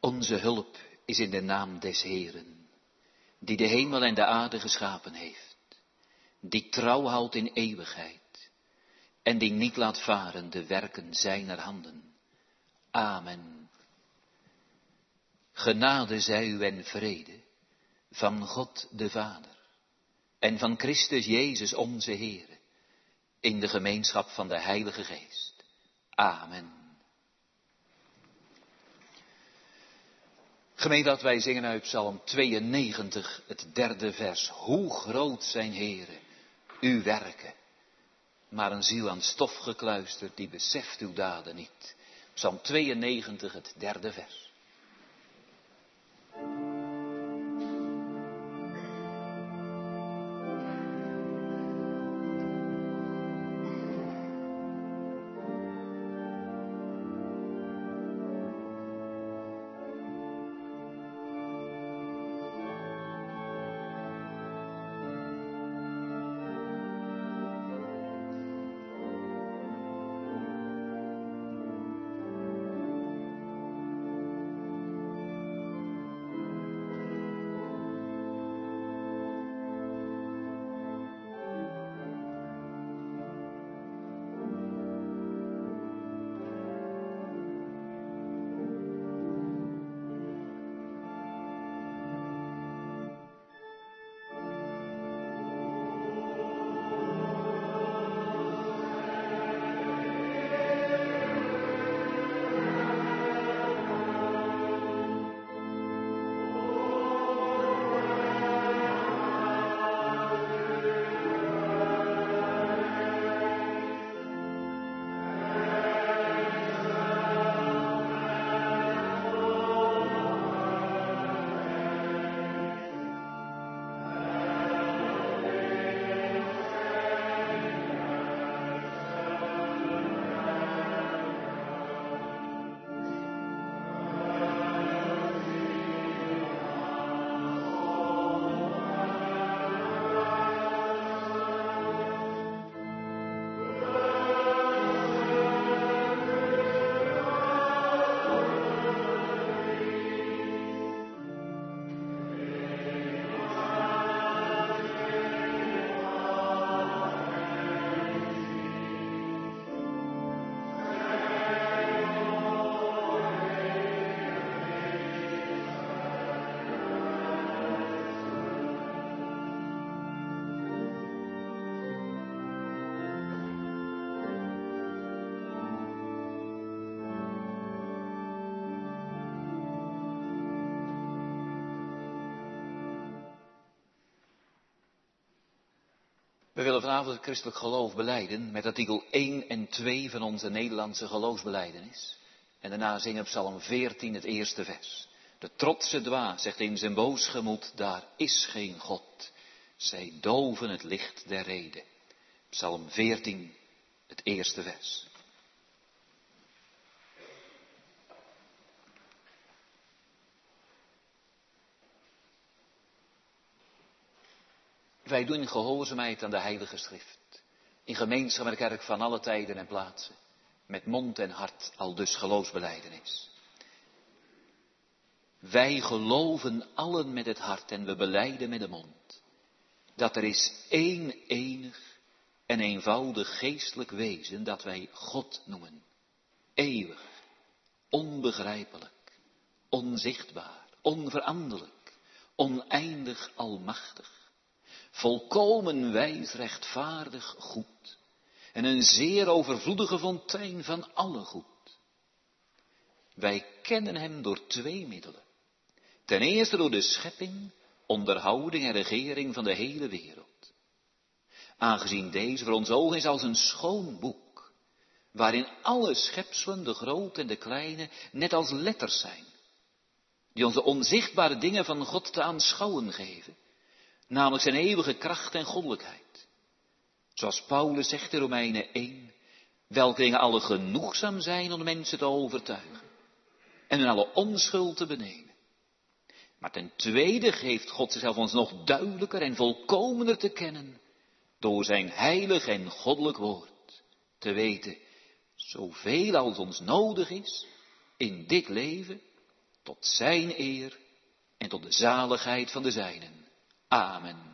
Onze hulp is in de naam des Heeren, die de hemel en de aarde geschapen heeft, die trouw houdt in eeuwigheid en die niet laat varen de werken zijner handen. Amen. Genade zij u en vrede van God de Vader en van Christus Jezus onze Heere, in de gemeenschap van de Heilige Geest. Amen. Gemeente, dat wij zingen uit Psalm 92, het 3e vers. Hoe groot zijn, Heere, uw werken. Maar een ziel aan stof gekluisterd, die beseft uw daden niet. Psalm 92, het 3e vers. We willen vanavond het christelijk geloof belijden met artikel 1 en 2 van onze Nederlandse geloofsbelijdenis. En daarna zingen Psalm 14 het 1e vers. De trotse dwaas zegt in zijn boos gemoed, daar is geen God. Zij doven het licht der rede. Psalm 14 het 1e vers. Wij doen gehoorzaamheid aan de Heilige Schrift. In gemeenschap met de kerk van alle tijden en plaatsen. Met mond en hart aldus geloofsbelijdenis. Wij geloven allen met het hart en we belijden met de mond. Dat er is één enig en eenvoudig geestelijk wezen dat wij God noemen. Eeuwig, onbegrijpelijk, onzichtbaar, onveranderlijk, oneindig almachtig. Volkomen wijs, rechtvaardig, goed. En een zeer overvloedige fontein van alle goed. Wij kennen hem door 2 middelen. Ten eerste door de schepping, onderhouding en regering van de hele wereld. Aangezien deze voor ons ogen is als een schoon boek. Waarin alle schepselen, de grote en de kleine, net als letters zijn. Die ons de onzichtbare dingen van God te aanschouwen geven. Namelijk zijn eeuwige kracht en goddelijkheid. Zoals Paulus zegt in Romeinen 1. Welke dingen alle genoegzaam zijn om de mensen te overtuigen. En hun alle onschuld te benemen. Maar ten tweede geeft God zichzelf ons nog duidelijker en volkomener te kennen. Door zijn heilig en goddelijk woord. Te weten, zoveel als ons nodig is in dit leven. tot zijn eer en tot de zaligheid van de zijnen. Amen.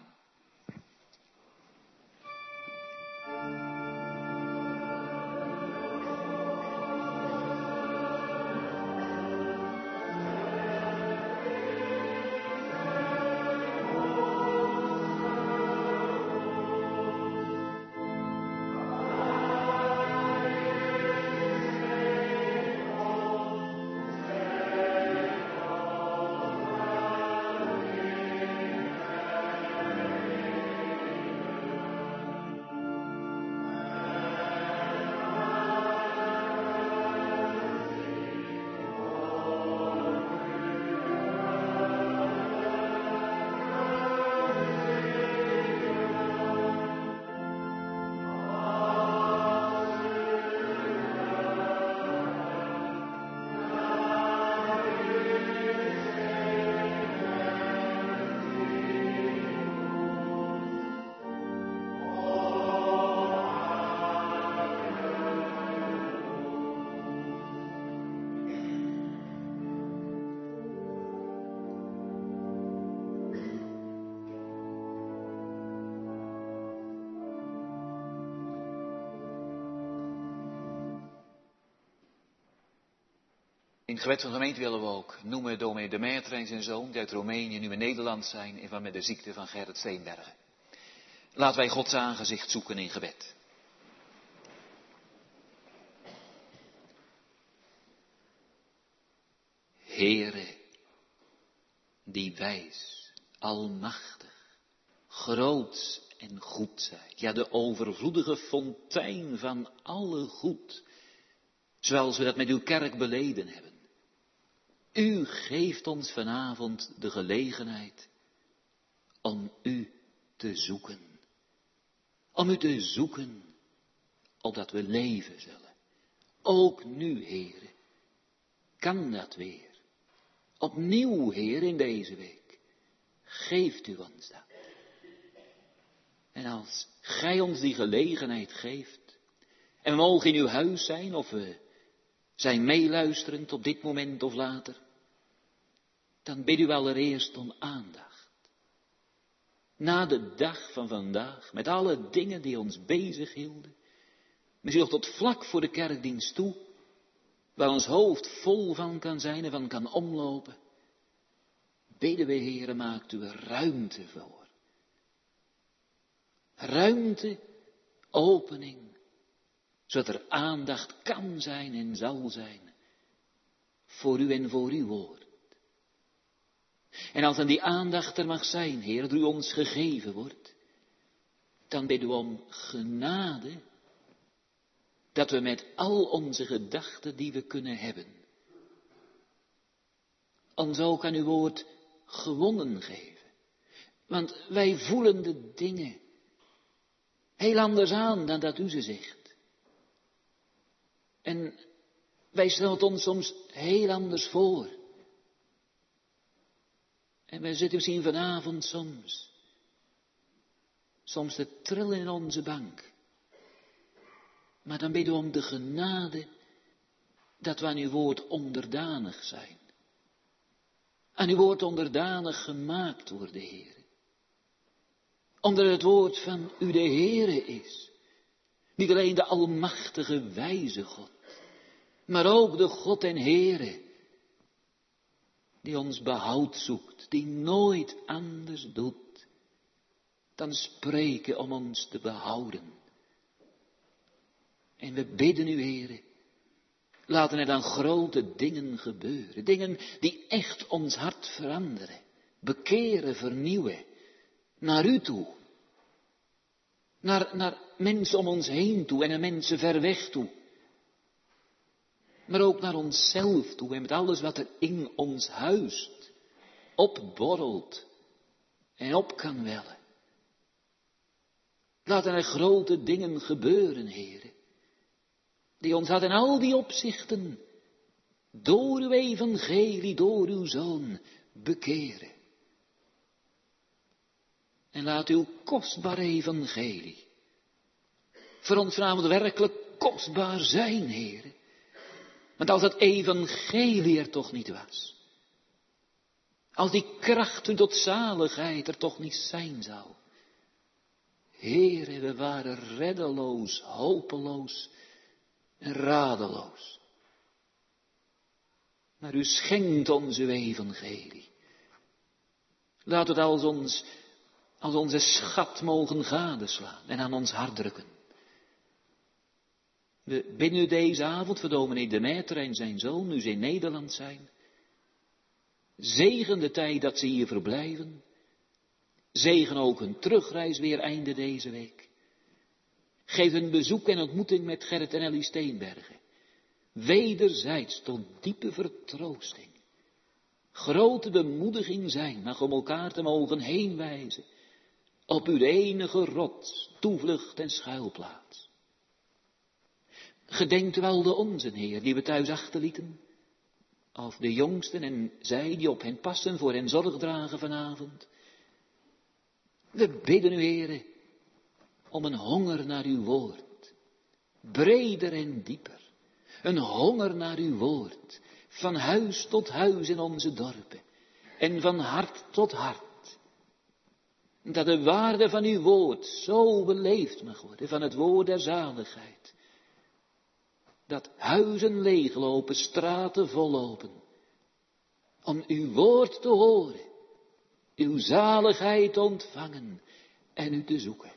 In het gebed van de gemeente willen we ook noemen dominee De Maître en zijn zoon, die uit Roemenië nu in Nederland zijn en van met de ziekte van Gerrit Steenbergen. Laten wij Gods aangezicht zoeken in gebed. Heere, die wijs, almachtig, groot en goed zijt, ja de overvloedige fontein van alle goed, zoals we dat met uw kerk beleden hebben. U geeft ons vanavond de gelegenheid om u te zoeken. Om u te zoeken, opdat we leven zullen. Ook nu, Heere, kan dat weer. Opnieuw, Heer, in deze week. Geeft u ons dat. En als gij ons die gelegenheid geeft, en we mogen in uw huis zijn, of we zijn meeluisterend op dit moment of later, dan bid u allereerst om aandacht. Na de dag van vandaag, met alle dingen die ons bezig hielden, misschien nog tot vlak voor de kerkdienst toe, waar ons hoofd vol van kan zijn en van kan omlopen, bidden we, Heere, maakt u er ruimte voor. Ruimte, opening, zodat er aandacht kan zijn en zal zijn voor u en voor uw woord. En als dan die aandacht er mag zijn, Heer, door u ons gegeven wordt, dan bidden we om genade, dat we met al onze gedachten die we kunnen hebben, ons ook aan uw woord gewonnen geven. Want wij voelen de dingen heel anders aan dan dat u ze zegt. En wij stellen het ons soms heel anders voor. En wij zitten misschien vanavond soms te trillen in onze bank. Maar dan bidden we om de genade dat we aan uw woord onderdanig zijn. Aan uw woord onderdanig gemaakt worden, Heer. Omdat het woord van u de Heere is. Niet alleen de almachtige wijze God, maar ook de God en Heere, die ons behoud zoekt, die nooit anders doet dan spreken om ons te behouden. En we bidden u, Heere, laten er dan grote dingen gebeuren, dingen die echt ons hart veranderen, bekeren, vernieuwen, naar u toe, naar mensen om ons heen toe en naar mensen ver weg toe. Maar ook naar onszelf toe en met alles wat er in ons huist, opborrelt en op kan wellen. Laten er grote dingen gebeuren, Heere, die ons had in al die opzichten, door uw evangelie, door uw Zoon, bekeren. En laat uw kostbare evangelie voor ons vanavond werkelijk kostbaar zijn, Heere. Want als dat evangelie er toch niet was, Als die kracht hun tot zaligheid er toch niet zijn zou. Heere, we waren reddeloos, hopeloos en radeloos. Maar u schenkt ons uw evangelie. Laat het als onze schat mogen gadeslaan en aan ons hart drukken. We bidden u deze avond voor dominee De Maître en zijn zoon, nu ze in Nederland zijn. Zegen de tijd dat ze hier verblijven. Zegen ook hun terugreis weer einde deze week. Geef een bezoek en ontmoeting met Gerrit en Ellie Steenbergen. Wederzijds tot diepe vertroosting. Grote bemoediging zijn, mag om elkaar te mogen heenwijzen. Op uw enige rots, toevlucht en schuilplaats. Gedenkt wel de onzen, Heer, die we thuis achterlieten. Of de jongsten en zij die op hen passen, voor hen zorg dragen vanavond. We bidden u, Heere, om een honger naar uw woord. Breder en dieper. Een honger naar uw woord. Van huis tot huis in onze dorpen. En van hart tot hart. Dat de waarde van uw woord zo beleefd mag worden. Van het woord der zaligheid. Dat huizen leeglopen, straten vollopen. Om uw woord te horen. Uw zaligheid te ontvangen en u te zoeken.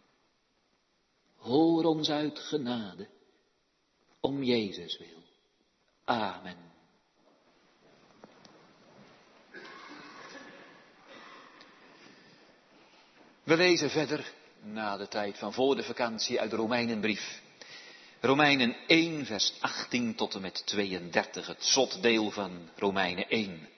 Hoor ons uit genade, om Jezus wil. Amen. We lezen verder, na de tijd van voor de vakantie, uit de Romeinenbrief. Romeinen 1, vers 18 tot en met 32, het slotdeel van Romeinen 1.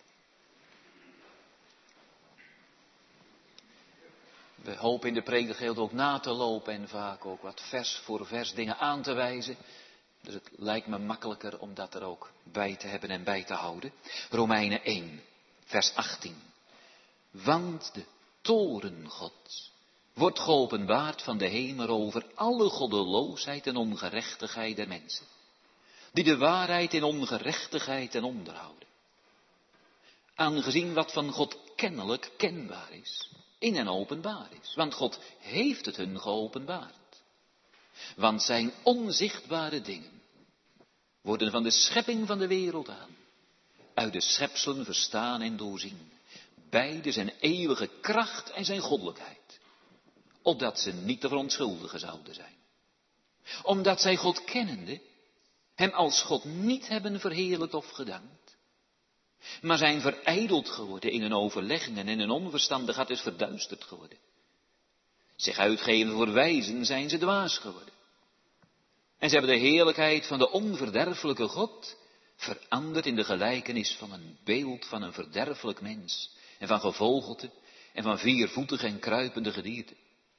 We hopen in de predikgedeelte ook na te lopen en vaak ook wat vers voor vers dingen aan te wijzen. Dus het lijkt me makkelijker om dat er ook bij te hebben en bij te houden. Romeinen 1, vers 18. Want de toorn Gods wordt geopenbaard van de hemel over alle goddeloosheid en ongerechtigheid der mensen. Die de waarheid in ongerechtigheid ten onderhouden. Aangezien wat van God kennelijk kenbaar is. In en openbaar is. Want God heeft het hun geopenbaard. Want zijn onzichtbare dingen worden van de schepping van de wereld aan uit de schepselen verstaan en doorzien. Beide zijn eeuwige kracht en zijn goddelijkheid. Opdat ze niet te verontschuldigen zouden zijn. Omdat zij God kennende hem als God niet hebben verheerlijkt of gedankt. Maar zijn verijdeld geworden in hun overleggingen en hun onverstandigheid is verduisterd geworden. Zich uitgeven voor wijzen zijn ze dwaas geworden. En ze hebben de heerlijkheid van de onverderfelijke God veranderd in de gelijkenis van een beeld van een verderfelijk mens. En van gevogelte en van viervoetige en kruipende gedierte.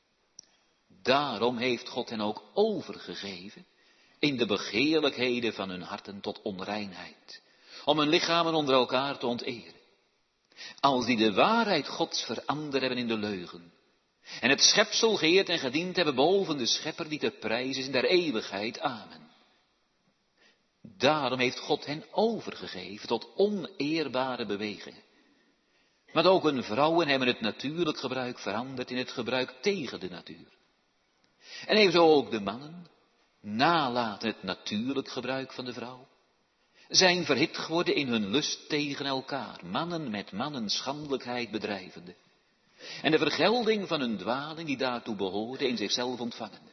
Daarom heeft God hen ook overgegeven in de begeerlijkheden van hun harten tot onreinheid. Om hun lichamen onder elkaar te onteren. Als die de waarheid Gods veranderd hebben in de leugen. En het schepsel geëerd en gediend hebben boven de schepper die te prijs is in der eeuwigheid. Amen. Daarom heeft God hen overgegeven tot oneerbare bewegingen. Want ook hun vrouwen hebben het natuurlijk gebruik veranderd in het gebruik tegen de natuur. En evenzo ook de mannen nalaten het natuurlijk gebruik van de vrouw. Zijn verhit geworden in hun lust tegen elkaar, mannen met mannen schandelijkheid bedrijvende. En de vergelding van hun dwaling die daartoe behoorde in zichzelf ontvangende.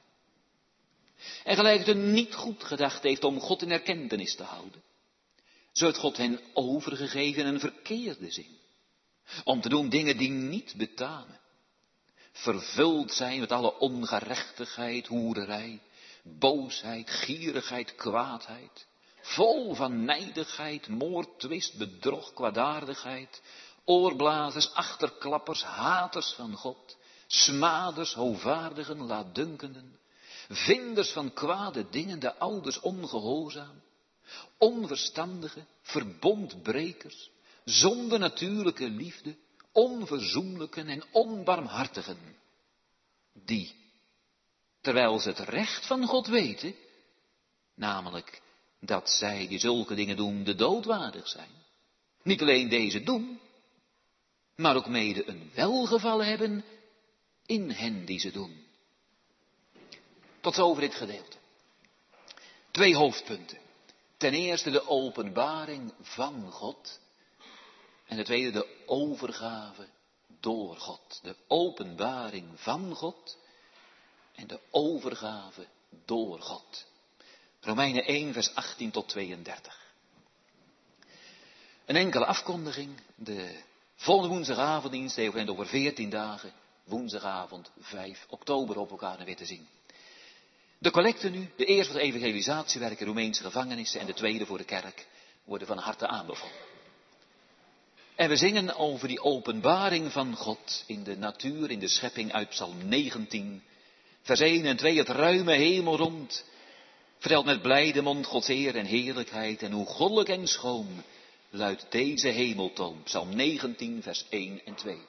En gelijk het hun niet goed gedacht heeft om God in erkentenis te houden, zo heeft God hen overgegeven in een verkeerde zin. Om te doen dingen die niet betamen. Vervuld zijn met alle ongerechtigheid, hoererij, boosheid, gierigheid, kwaadheid. Vol van nijdigheid, moord, twist, bedrog, kwaadaardigheid. Oorblazers, achterklappers, haters van God. Smaders, hovaardigen, laatdunkenden. Vinders van kwade dingen, de ouders ongehoorzaam. Onverstandigen, verbondbrekers. Zonder natuurlijke liefde, onverzoenlijken en onbarmhartigen. Die, terwijl ze het recht van God weten, namelijk dat zij die zulke dingen doen de dood waardig zijn. Niet alleen deze doen, maar ook mede een welgevallen hebben in hen die ze doen. Tot zover dit gedeelte. 2 hoofdpunten. Ten eerste de openbaring van God. En de tweede de overgave door God. De openbaring van God en de overgave door God. Romeinen 1 vers 18 tot 32. Een enkele afkondiging. De volgende woensdagavonddienst heeft over 14 dagen. Woensdagavond 5 oktober op elkaar weer te zien. De collecte nu, de eerste voor het evangelisatiewerk in Roemeense gevangenissen en de tweede voor de kerk, worden van harte aanbevolen. En we zingen over die openbaring van God in de natuur, in de schepping uit Psalm 19, vers 1 en 2, het ruime hemel rond, vertelt met blijde mond Gods eer en heerlijkheid en hoe goddelijk en schoon luidt deze hemeltoon, Psalm 19, vers 1 en 2.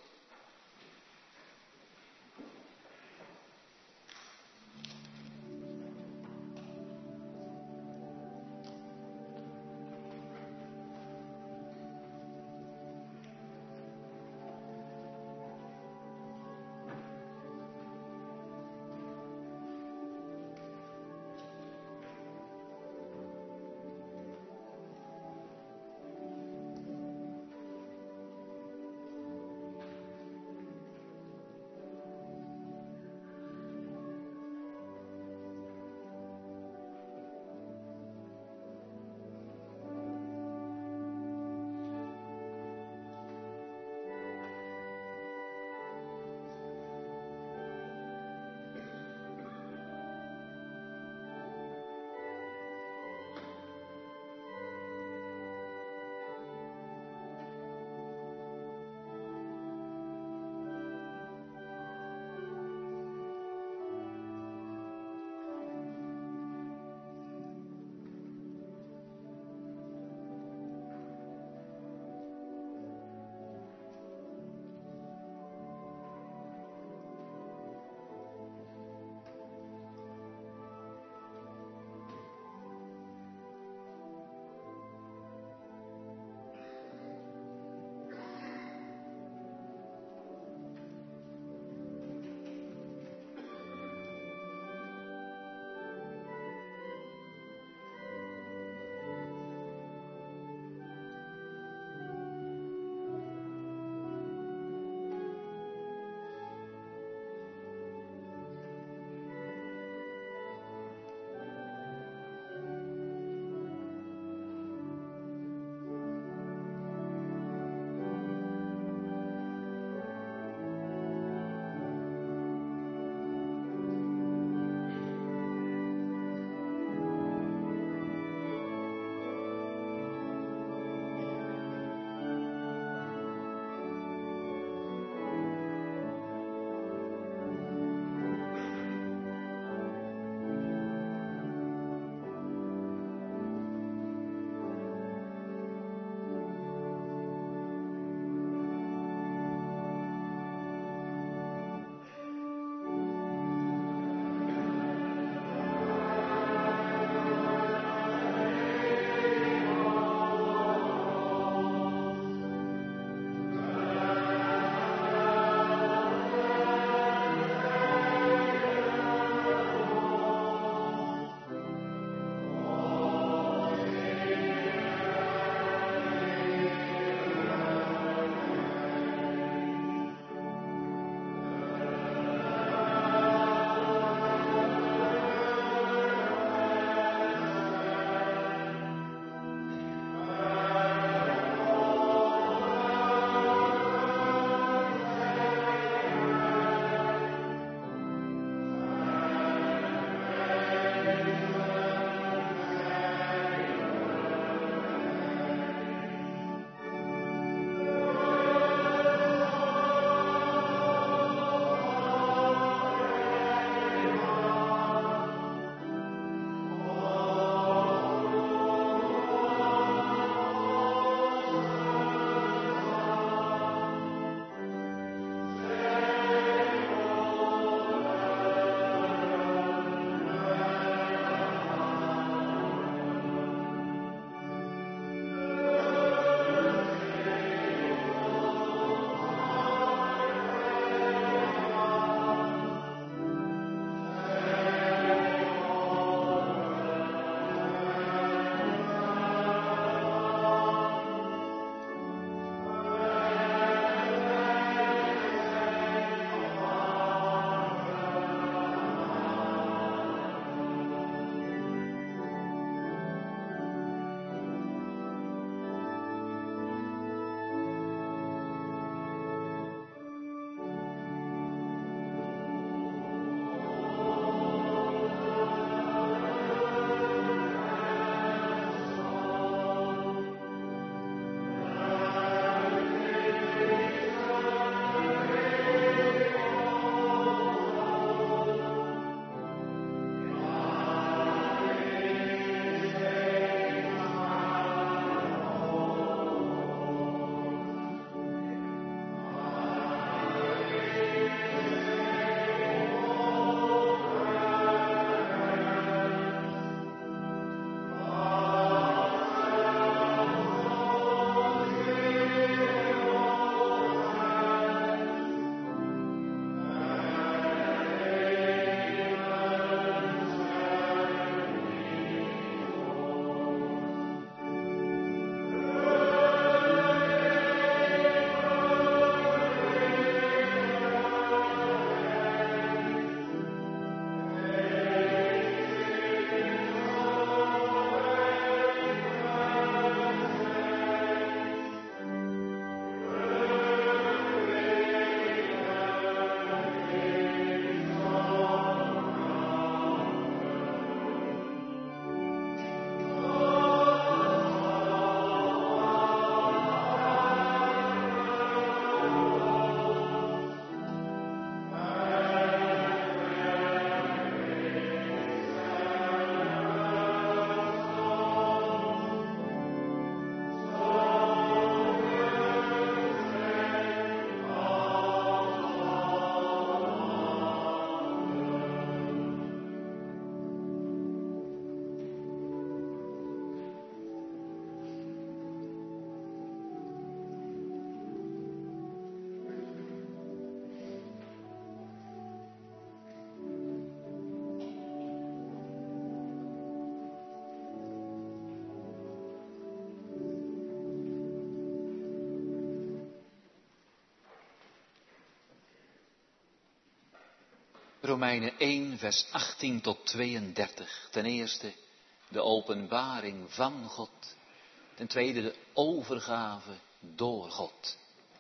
Romeinen 1, vers 18 tot 32. Ten eerste de openbaring van God. Ten tweede de overgave door God.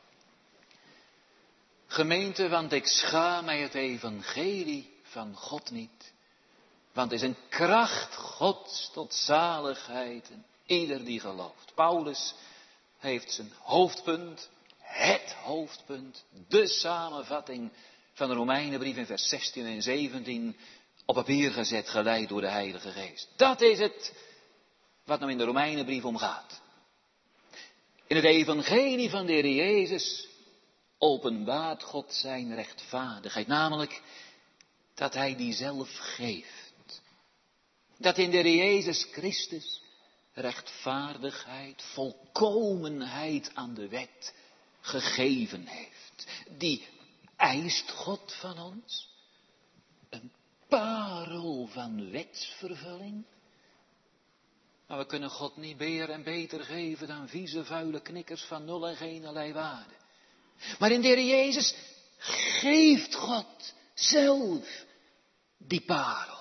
Gemeente, want ik schaam mij het evangelie van God niet. Want het is een kracht Gods tot zaligheid en ieder die gelooft. Paulus heeft zijn hoofdpunt, het hoofdpunt, de samenvatting van de Romeinenbrief in vers 16 en 17 op papier gezet, geleid door de Heilige Geest. Dat is het wat nou in de Romeinenbrief om gaat. In het evangelie van de Heer Jezus openbaart God zijn rechtvaardigheid, namelijk dat Hij die zelf geeft. Dat in de Heer Jezus Christus rechtvaardigheid, volkomenheid aan de wet gegeven heeft. Die eist God van ons. Een parel van wetsvervulling. Maar we kunnen God niet meer en beter geven dan vieze, vuile knikkers van nul en geen waarde. Maar in de Heer Jezus geeft God zelf die parel.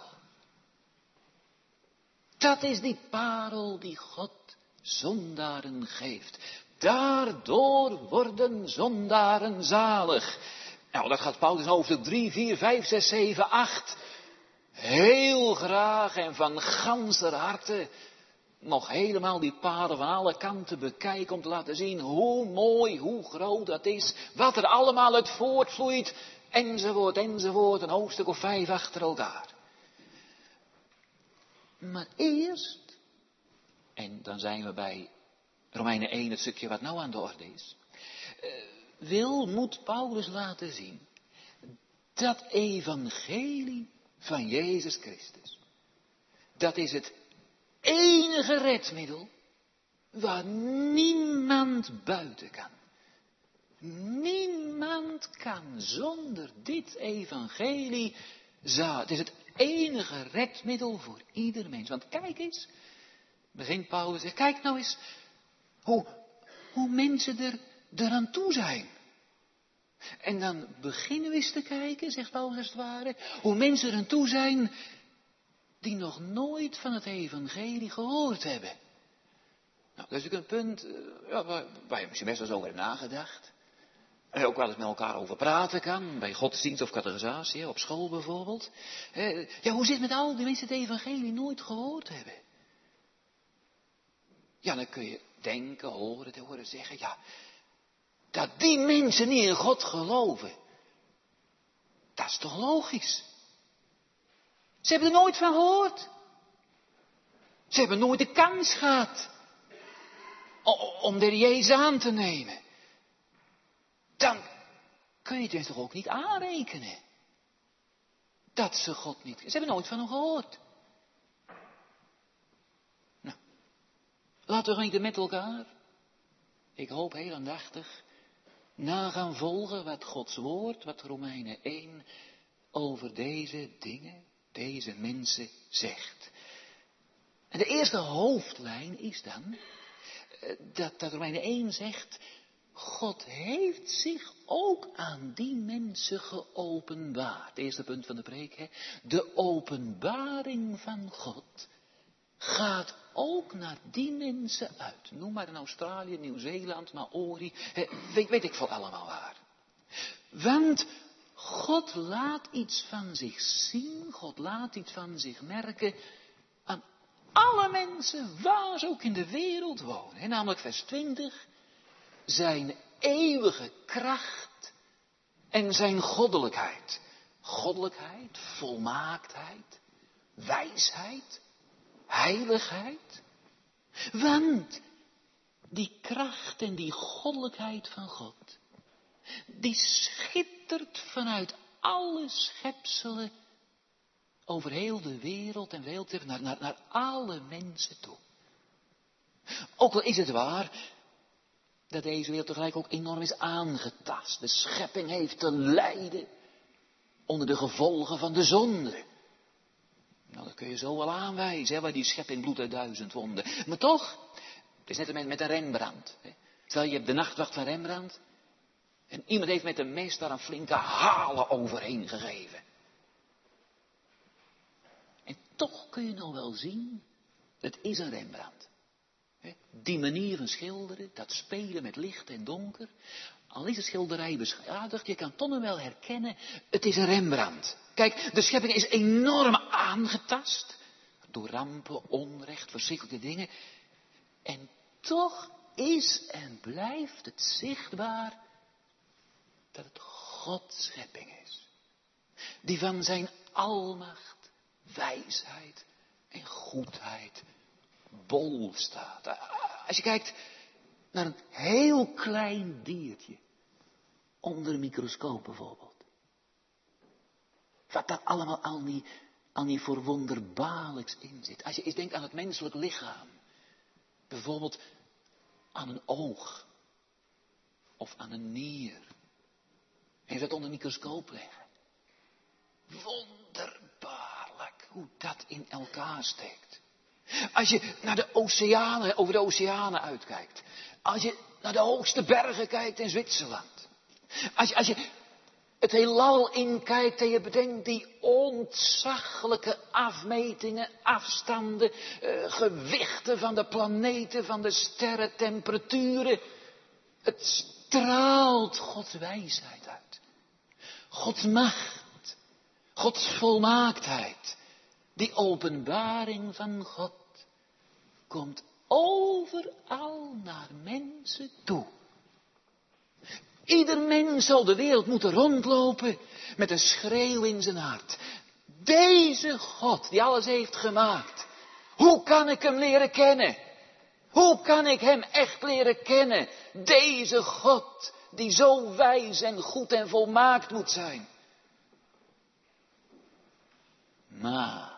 Dat is die parel die God zondaren geeft. Daardoor worden zondaren zalig. Nou, dat gaat Paulus in hoofdstuk 3, 4, 5, 6, 7, 8 heel graag en van ganser harte nog helemaal die parel van alle kanten bekijken om te laten zien hoe mooi, hoe groot dat is, wat er allemaal uit voortvloeit, enzovoort, enzovoort, een hoofdstuk of 5 achter elkaar. Maar eerst, en dan zijn we bij Romeinen 1, het stukje wat nou aan de orde is, moet Paulus laten zien dat evangelie van Jezus Christus, dat is het enige redmiddel waar niemand buiten kan. Niemand kan zonder dit evangelie zalig. Het is het enige redmiddel voor ieder mens. Want kijk eens, begint Paulus, kijk nou eens hoe mensen eraan toe zijn. En dan beginnen we eens te kijken, zegt Paulus als het ware, hoe mensen eraan toe zijn die nog nooit van het evangelie gehoord hebben. Nou, dat is natuurlijk een punt waar je misschien best wel eens over hebt nagedacht. En ook wel eens met elkaar over praten kan, bij godsdienst of catechisatie, op school bijvoorbeeld. Ja, hoe zit het met al die mensen het evangelie nooit gehoord hebben? Ja, dan kun je denken, horen zeggen, ja, dat die mensen niet in God geloven, dat is toch logisch? Ze hebben er nooit van gehoord. Ze hebben nooit de kans gehad om de Jezus aan te nemen. Dan kun je het toch ook niet aanrekenen dat ze God niet... Ze hebben nooit van hem gehoord. Nou, laten we niet met elkaar, ik hoop heel aandachtig, nagaan volgen wat Gods woord, wat Romeinen 1 over deze dingen, deze mensen zegt. En de eerste hoofdlijn is dan dat Romeinen 1 zegt, God heeft zich ook aan die mensen geopenbaard. Het eerste punt van de preek, hè? De openbaring van God gaat ook naar die mensen uit. Noem maar in Australië, Nieuw-Zeeland, Maori, weet ik veel allemaal waar. Want God laat iets van zich zien, God laat iets van zich merken aan alle mensen waar ze ook in de wereld wonen. Namelijk vers 20, zijn eeuwige kracht en zijn goddelijkheid. Goddelijkheid, volmaaktheid, wijsheid, heiligheid. Want die kracht en die goddelijkheid van God, die schittert vanuit alle schepselen over heel de wereld en wereld naar alle mensen toe. Ook al is het waar dat deze wereld tegelijk ook enorm is aangetast. De schepping heeft te lijden onder de gevolgen van de zonde. Nou, dat kun je zo wel aanwijzen, hè, waar die schepping bloedt uit 1000 wonden. Maar toch, het is net met een Rembrandt. Hè. Stel, je hebt de nachtwacht van Rembrandt. En iemand heeft met een mes daar een flinke halen overheen gegeven. toch kun je nog wel zien, het is een Rembrandt. Die manier van schilderen, dat spelen met licht en donker. Al is de schilderij beschadigd, je kan toch nog wel herkennen, het is een Rembrandt. Kijk, de schepping is enorm aangetast. Door rampen, onrecht, verschrikkelijke dingen. En toch is en blijft het zichtbaar dat het Gods schepping is. Die van zijn almacht, wijsheid en goedheid bol staat. Als je kijkt naar een heel klein diertje, onder een microscoop bijvoorbeeld. Wat daar allemaal al niet voor wonderbaarlijks in zit. Als je eens denkt aan het menselijk lichaam. Bijvoorbeeld aan een oog. Of aan een nier. En je dat onder een microscoop leggen. Wonderbaarlijk hoe dat in elkaar steekt. Als je naar de oceanen, over de oceanen uitkijkt. Als je naar de hoogste bergen kijkt in Zwitserland. Als je het heelal inkijkt en je bedenkt die ontzaglijke afmetingen, afstanden, gewichten van de planeten, van de sterren, temperaturen. Het straalt Gods wijsheid uit. Gods macht, Gods volmaaktheid. Die openbaring van God komt overal naar mensen toe. Ieder mens zal de wereld moeten rondlopen met een schreeuw in zijn hart. Deze God die alles heeft gemaakt. Hoe kan ik hem leren kennen? Hoe kan ik hem echt leren kennen? Deze God die zo wijs en goed en volmaakt moet zijn. Maar.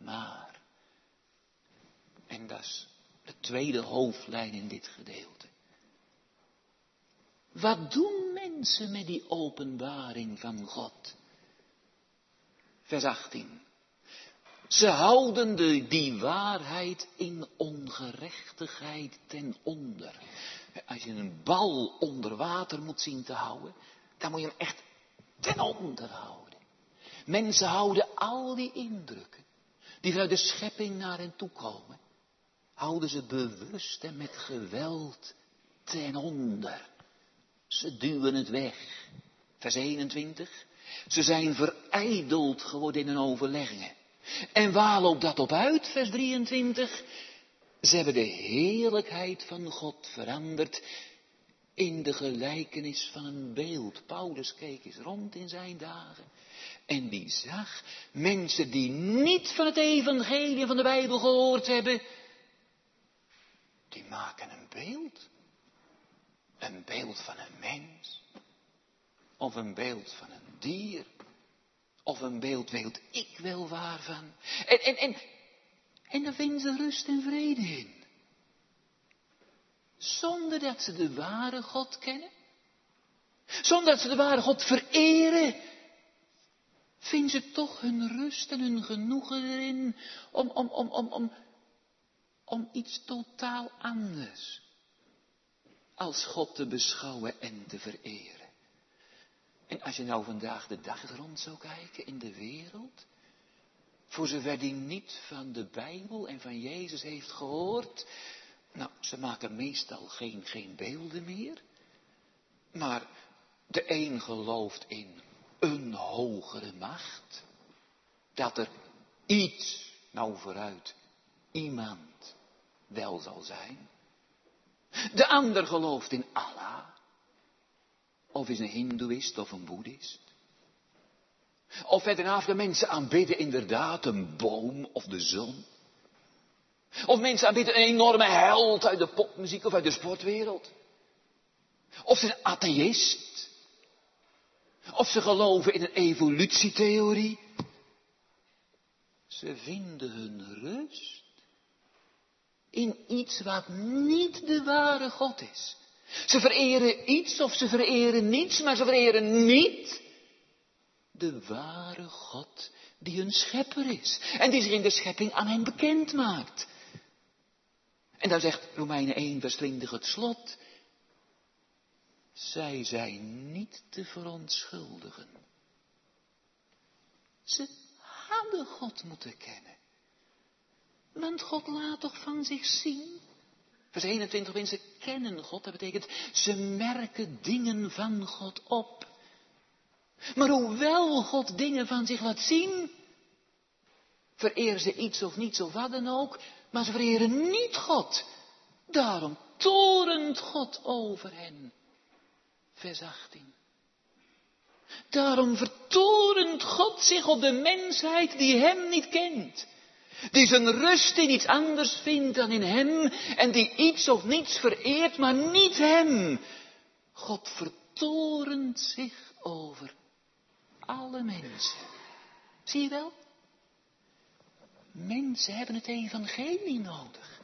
En dat is de tweede hoofdlijn in dit gedeelte. Wat doen mensen met die openbaring van God? Vers 18. Ze houden die waarheid in ongerechtigheid ten onder. Als je een bal onder water moet zien te houden, dan moet je hem echt ten onder houden. Mensen houden al die indrukken die vanuit de schepping naar hen toe komen, houden ze bewust en met geweld ten onder. Ze duwen het weg. Vers 21. Ze zijn verijdeld geworden in hun overleggingen. En waar loopt dat op uit? Vers 23. Ze hebben de heerlijkheid van God veranderd in de gelijkenis van een beeld. Paulus keek eens rond in zijn dagen. En die zag mensen die niet van het evangelie van de Bijbel gehoord hebben. Die maken een beeld. Een beeld van een mens. Of een beeld van een dier. Of een beeld weet ik wel waarvan. En daar vinden ze rust en vrede in. Zonder dat ze de ware God kennen. Zonder dat ze de ware God vereren. Vinden ze toch hun rust en hun genoegen erin. Om iets totaal anders. Als God te beschouwen en te vereren. En als je nou vandaag de dag rond zou kijken in de wereld. Voor zover die niet van de Bijbel en van Jezus heeft gehoord. Nou, ze maken meestal geen beelden meer. Maar de een gelooft in een hogere macht. Dat er iets, nou vooruit, iemand wel zal zijn. De ander gelooft in Allah. Of is een hindoeïst of een boeddhist. Of verder in Afrika mensen aanbidden inderdaad een boom of de zon. Of mensen aanbidden een enorme held uit de popmuziek of uit de sportwereld. Of ze zijn atheïst. Of ze geloven in een evolutietheorie. Ze vinden hun rust in iets wat niet de ware God is. Ze vereren iets of ze vereren niets, maar ze vereren niet de ware God die hun schepper is. En die zich in de schepping aan hen bekend maakt. En dan zegt Romeinen 1 vers 20 het slot. Zij zijn niet te verontschuldigen. Ze hadden God moeten kennen. Want God laat toch van zich zien? Vers 21, mensen kennen God, dat betekent, ze merken dingen van God op. Maar hoewel God dingen van zich laat zien, vereren ze iets of niets of wat dan ook, maar ze vereren niet God. Daarom torent God over hen. Vers 18. Daarom vertorent God zich op de mensheid die hem niet kent. Die zijn rust in iets anders vindt dan in hem. En die iets of niets vereert, maar niet hem. God vertorent zich over alle mensen. Zie je wel? Mensen hebben het evangelie nodig.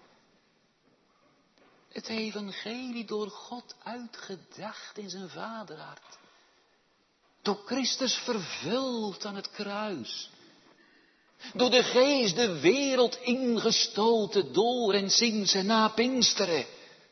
Het evangelie door God uitgedacht in zijn vaderhart. Door Christus vervuld aan het kruis. Door de geest de wereld ingestoten door en sinds en na Pinksteren.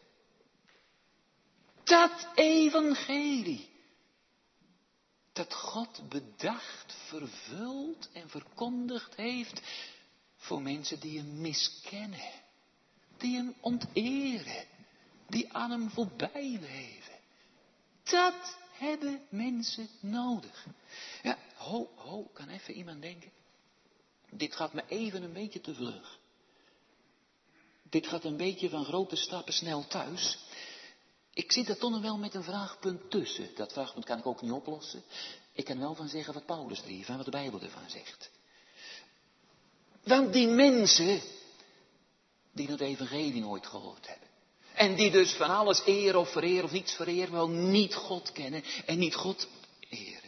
Dat evangelie. Dat God bedacht, vervuld en verkondigd heeft voor mensen die hem miskennen. Die hem onteren. Die aan hem voorbij leven. Dat hebben mensen nodig. Ja, kan even iemand denken. Dit gaat me even een beetje te vlug. Dit gaat een beetje van grote stappen snel thuis. Ik zit er toch nog wel met een vraagpunt tussen. Dat vraagpunt kan ik ook niet oplossen. Ik kan wel van zeggen wat Paulus schreef en wat de Bijbel ervan zegt. Want die mensen die het evangelie nooit gehoord hebben. En die dus van alles eer of vereer of niets vereer, wel niet God kennen en niet God eren.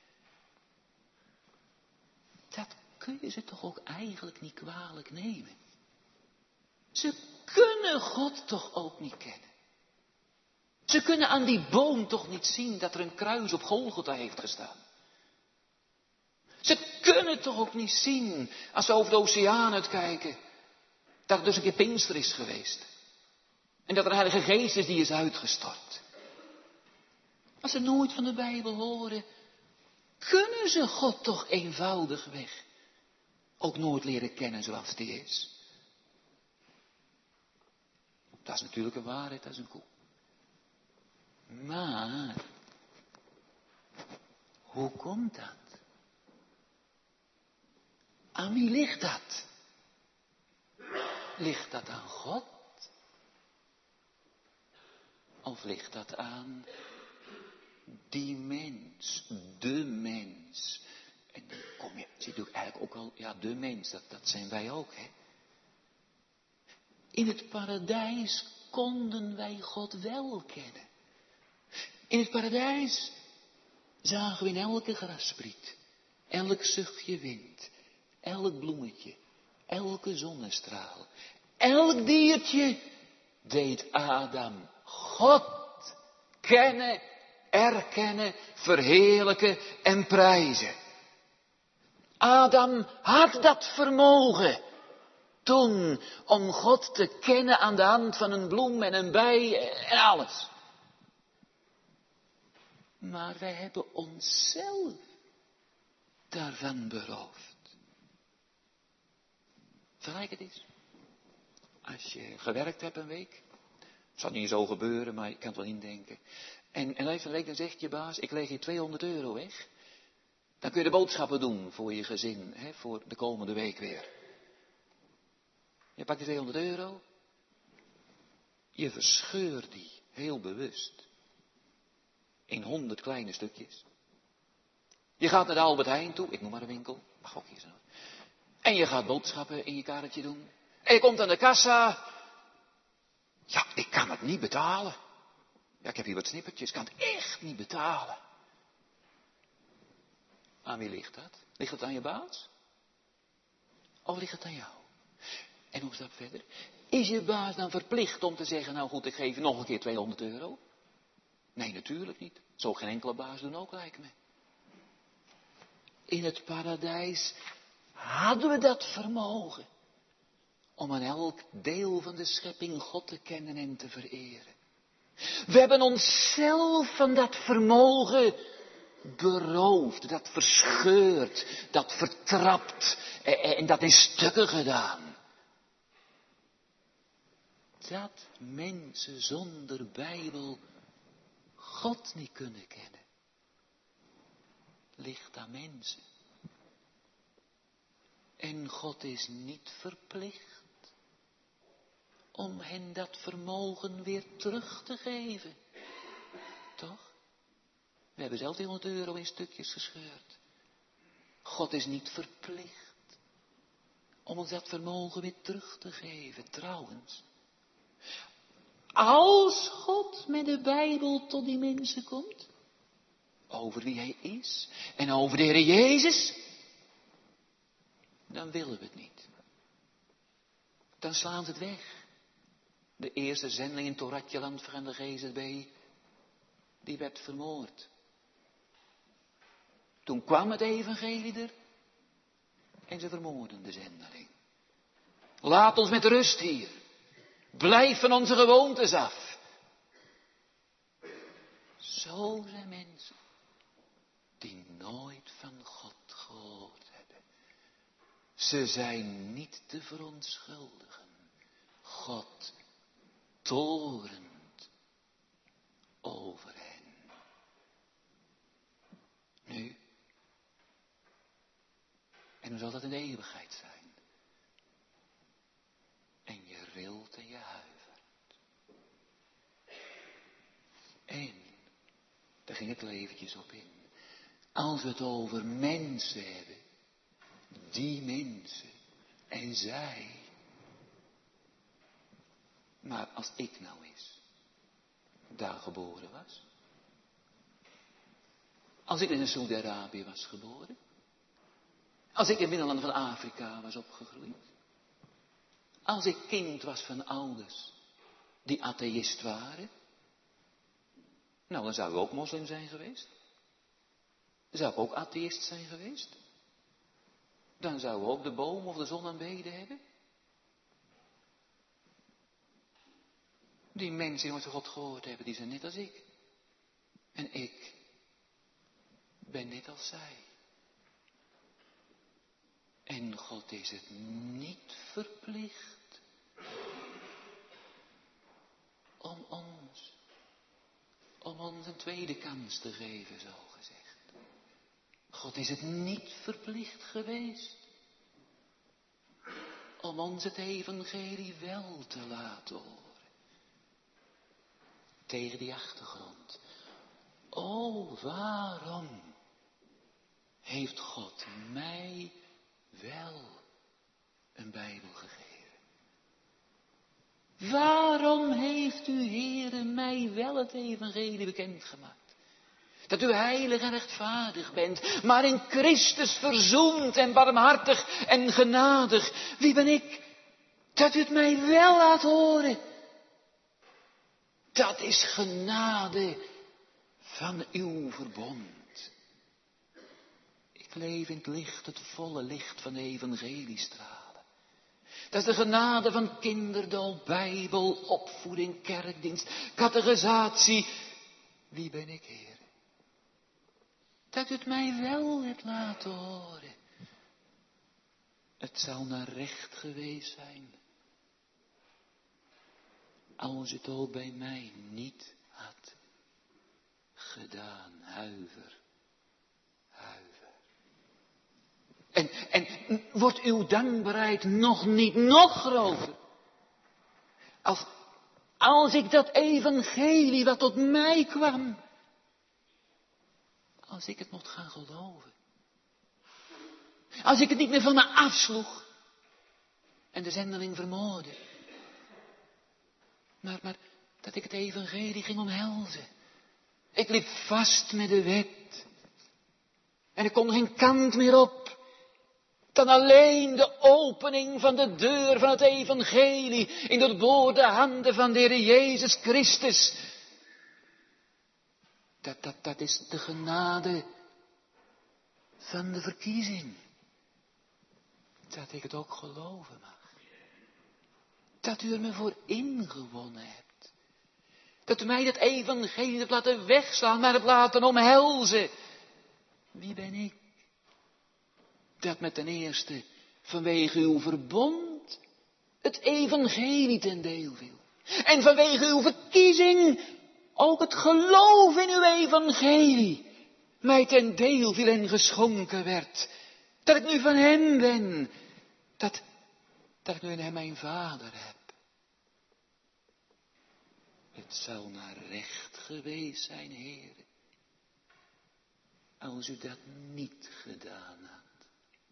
Dat kun je ze toch ook eigenlijk niet kwalijk nemen. Ze kunnen God toch ook niet kennen. Ze kunnen aan die boom toch niet zien dat er een kruis op Golgotha heeft gestaan. Ze kunnen toch ook niet zien, als ze over de oceaan uitkijken, dat er dus een keer Pinkster is geweest. En dat er een Heilige Geest is die is uitgestort. Als ze nooit van de Bijbel horen, kunnen ze God toch eenvoudigweg ook nooit leren kennen zoals die is. Dat is natuurlijk een waarheid, dat is een koe. Maar, hoe komt dat? Aan wie ligt dat? Ligt dat aan God? Of ligt dat aan die mens, de mens? En dan kom je, zie je eigenlijk ook al, ja, de mens, dat zijn wij ook, hè? In het paradijs konden wij God wel kennen. In het paradijs zagen we in elke grasspriet, elk zuchtje wind, elk bloemetje, elke zonnestraal, elk diertje deed Adam God kennen, erkennen, verheerlijken en prijzen. Adam had dat vermogen toen om God te kennen aan de hand van een bloem en een bij en alles. Maar wij hebben onszelf daarvan beroofd. Vergelijk het eens. Als je gewerkt hebt een week. Het zal niet zo gebeuren, maar je kan het wel indenken. En dan heeft een week, dan zegt je baas, ik leg je €200 weg. Dan kun je de boodschappen doen voor je gezin, hè, voor de komende week weer. Je pakt die €200. Je verscheurt die, heel bewust. In 100 kleine stukjes. Je gaat naar de Albert Heijn toe, ik noem maar een winkel. Mag ook hier zo. En je gaat boodschappen in je karretje doen. En je komt aan de kassa. Ja, ik kan het niet betalen. Ja, ik heb hier wat snippertjes, ik kan het echt niet betalen. Aan wie ligt dat? Ligt het aan je baas? Of ligt het aan jou? En hoe staat verder? Is je baas dan verplicht om te zeggen, nou goed, ik geef je nog een keer €200? Nee, natuurlijk niet. Zo geen enkele baas doen ook, lijkt me. In het paradijs hadden we dat vermogen om aan elk deel van de schepping God te kennen en te vereren. We hebben onszelf van dat vermogen beroofd, dat verscheurd, dat vertrapt en dat in stukken gedaan. dat mensen zonder Bijbel God niet kunnen kennen. Ligt aan mensen. En God is niet verplicht om hen dat vermogen weer terug te geven. Toch? We hebben zelf die €100 in stukjes gescheurd. God is niet verplicht om ons dat vermogen weer terug te geven. Trouwens, als God met de Bijbel tot die mensen komt, over wie hij is en over de Heer Jezus, dan willen we het niet. Dan slaan ze het weg. De eerste zendeling in Toratjeland van de GZB, die werd vermoord. Toen kwam het evangelie er en ze vermoorden de zendeling. Laat ons met rust hier. Blijf van onze gewoontes af. Zo zijn mensen die nooit van God gehoord hebben. Ze zijn niet te verontschuldigen. God torent over hen. Nu, en hoe zal dat in de eeuwigheid zijn? En je rilt en je huivert. En, daar ging het leventjes op in. Als we het over mensen hebben, die mensen en zij. Maar als ik nou eens daar geboren was. Als ik in Saudi-Arabië was geboren. Als ik in het binnenland van Afrika was opgegroeid. Als ik kind was van ouders die atheïst waren. Nou, dan zou ik ook moslim zijn geweest. Dan zou ik ook atheïst zijn geweest. Dan zouden we ook de boom of de zon aanbeden hebben. Die mensen die nooit van God gehoord hebben, die zijn net als ik. En ik ben net als zij. En God is het niet verplicht om ons een tweede kans te geven, zo gezegd. God is het niet verplicht geweest om ons het evangelie wel te laten horen. Tegen die achtergrond. Oh, waarom heeft God mij wel een Bijbel gegeven? Waarom heeft u, Heere, mij wel het evangelie bekendgemaakt? Dat u heilig en rechtvaardig bent, maar in Christus verzoend en barmhartig en genadig. Wie ben ik? Dat u het mij wel laat horen. Dat is genade van uw verbond. Ik leef in het licht, het volle licht van de evangeliestralen. Dat is de genade van kinderdoop, Bijbel, opvoeding, kerkdienst, catechisatie. Wie ben ik, Heer? Dat u het mij wel hebt laten horen. Het zou naar recht geweest zijn. Als u het ook bij mij niet had gedaan. Huiver. Huiver. En wordt uw dankbaarheid nog niet nog groter? Als ik dat evangelie wat tot mij kwam. Als ik het mocht gaan geloven. Als ik het niet meer van me afsloeg. En de zendeling vermoordde. Maar dat ik het evangelie ging omhelzen. Ik liep vast met de wet. En ik kon geen kant meer op. Dan alleen de opening van de deur van het evangelie. In de doorboorde handen van de Heer Jezus Christus. Dat is de genade van de verkiezing. Dat ik het ook geloven mag. Dat u er me voor ingewonnen hebt. Dat u mij dat evangelie hebt laten wegslaan, maar hebt laten omhelzen. Wie ben ik? Dat met ten eerste vanwege uw verbond het evangelie ten deel viel. En vanwege uw verkiezing ook het geloof in uw evangelie mij ten deel viel en geschonken werd. Dat ik nu van hem ben. Dat ik nu in hem mijn vader heb. Het zou naar recht geweest zijn, Heer, als u dat niet gedaan had.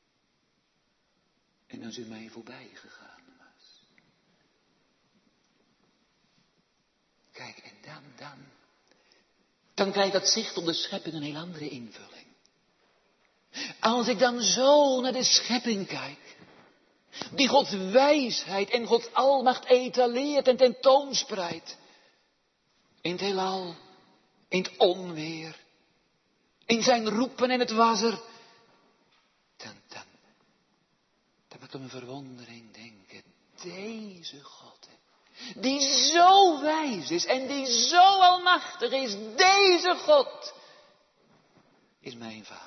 En als u mij voorbij gegaan was. Kijk, en dan krijgt dat zicht op de schepping een heel andere invulling. Als ik dan zo naar de schepping kijk, die Gods wijsheid en Gods almacht etaleert en tentoonspreidt. In het heelal, in het onweer, in zijn roepen en het was er. Dan moet ik om een verwondering denken. Deze God, die zo wijs is en die zo almachtig is, deze God is mijn vader.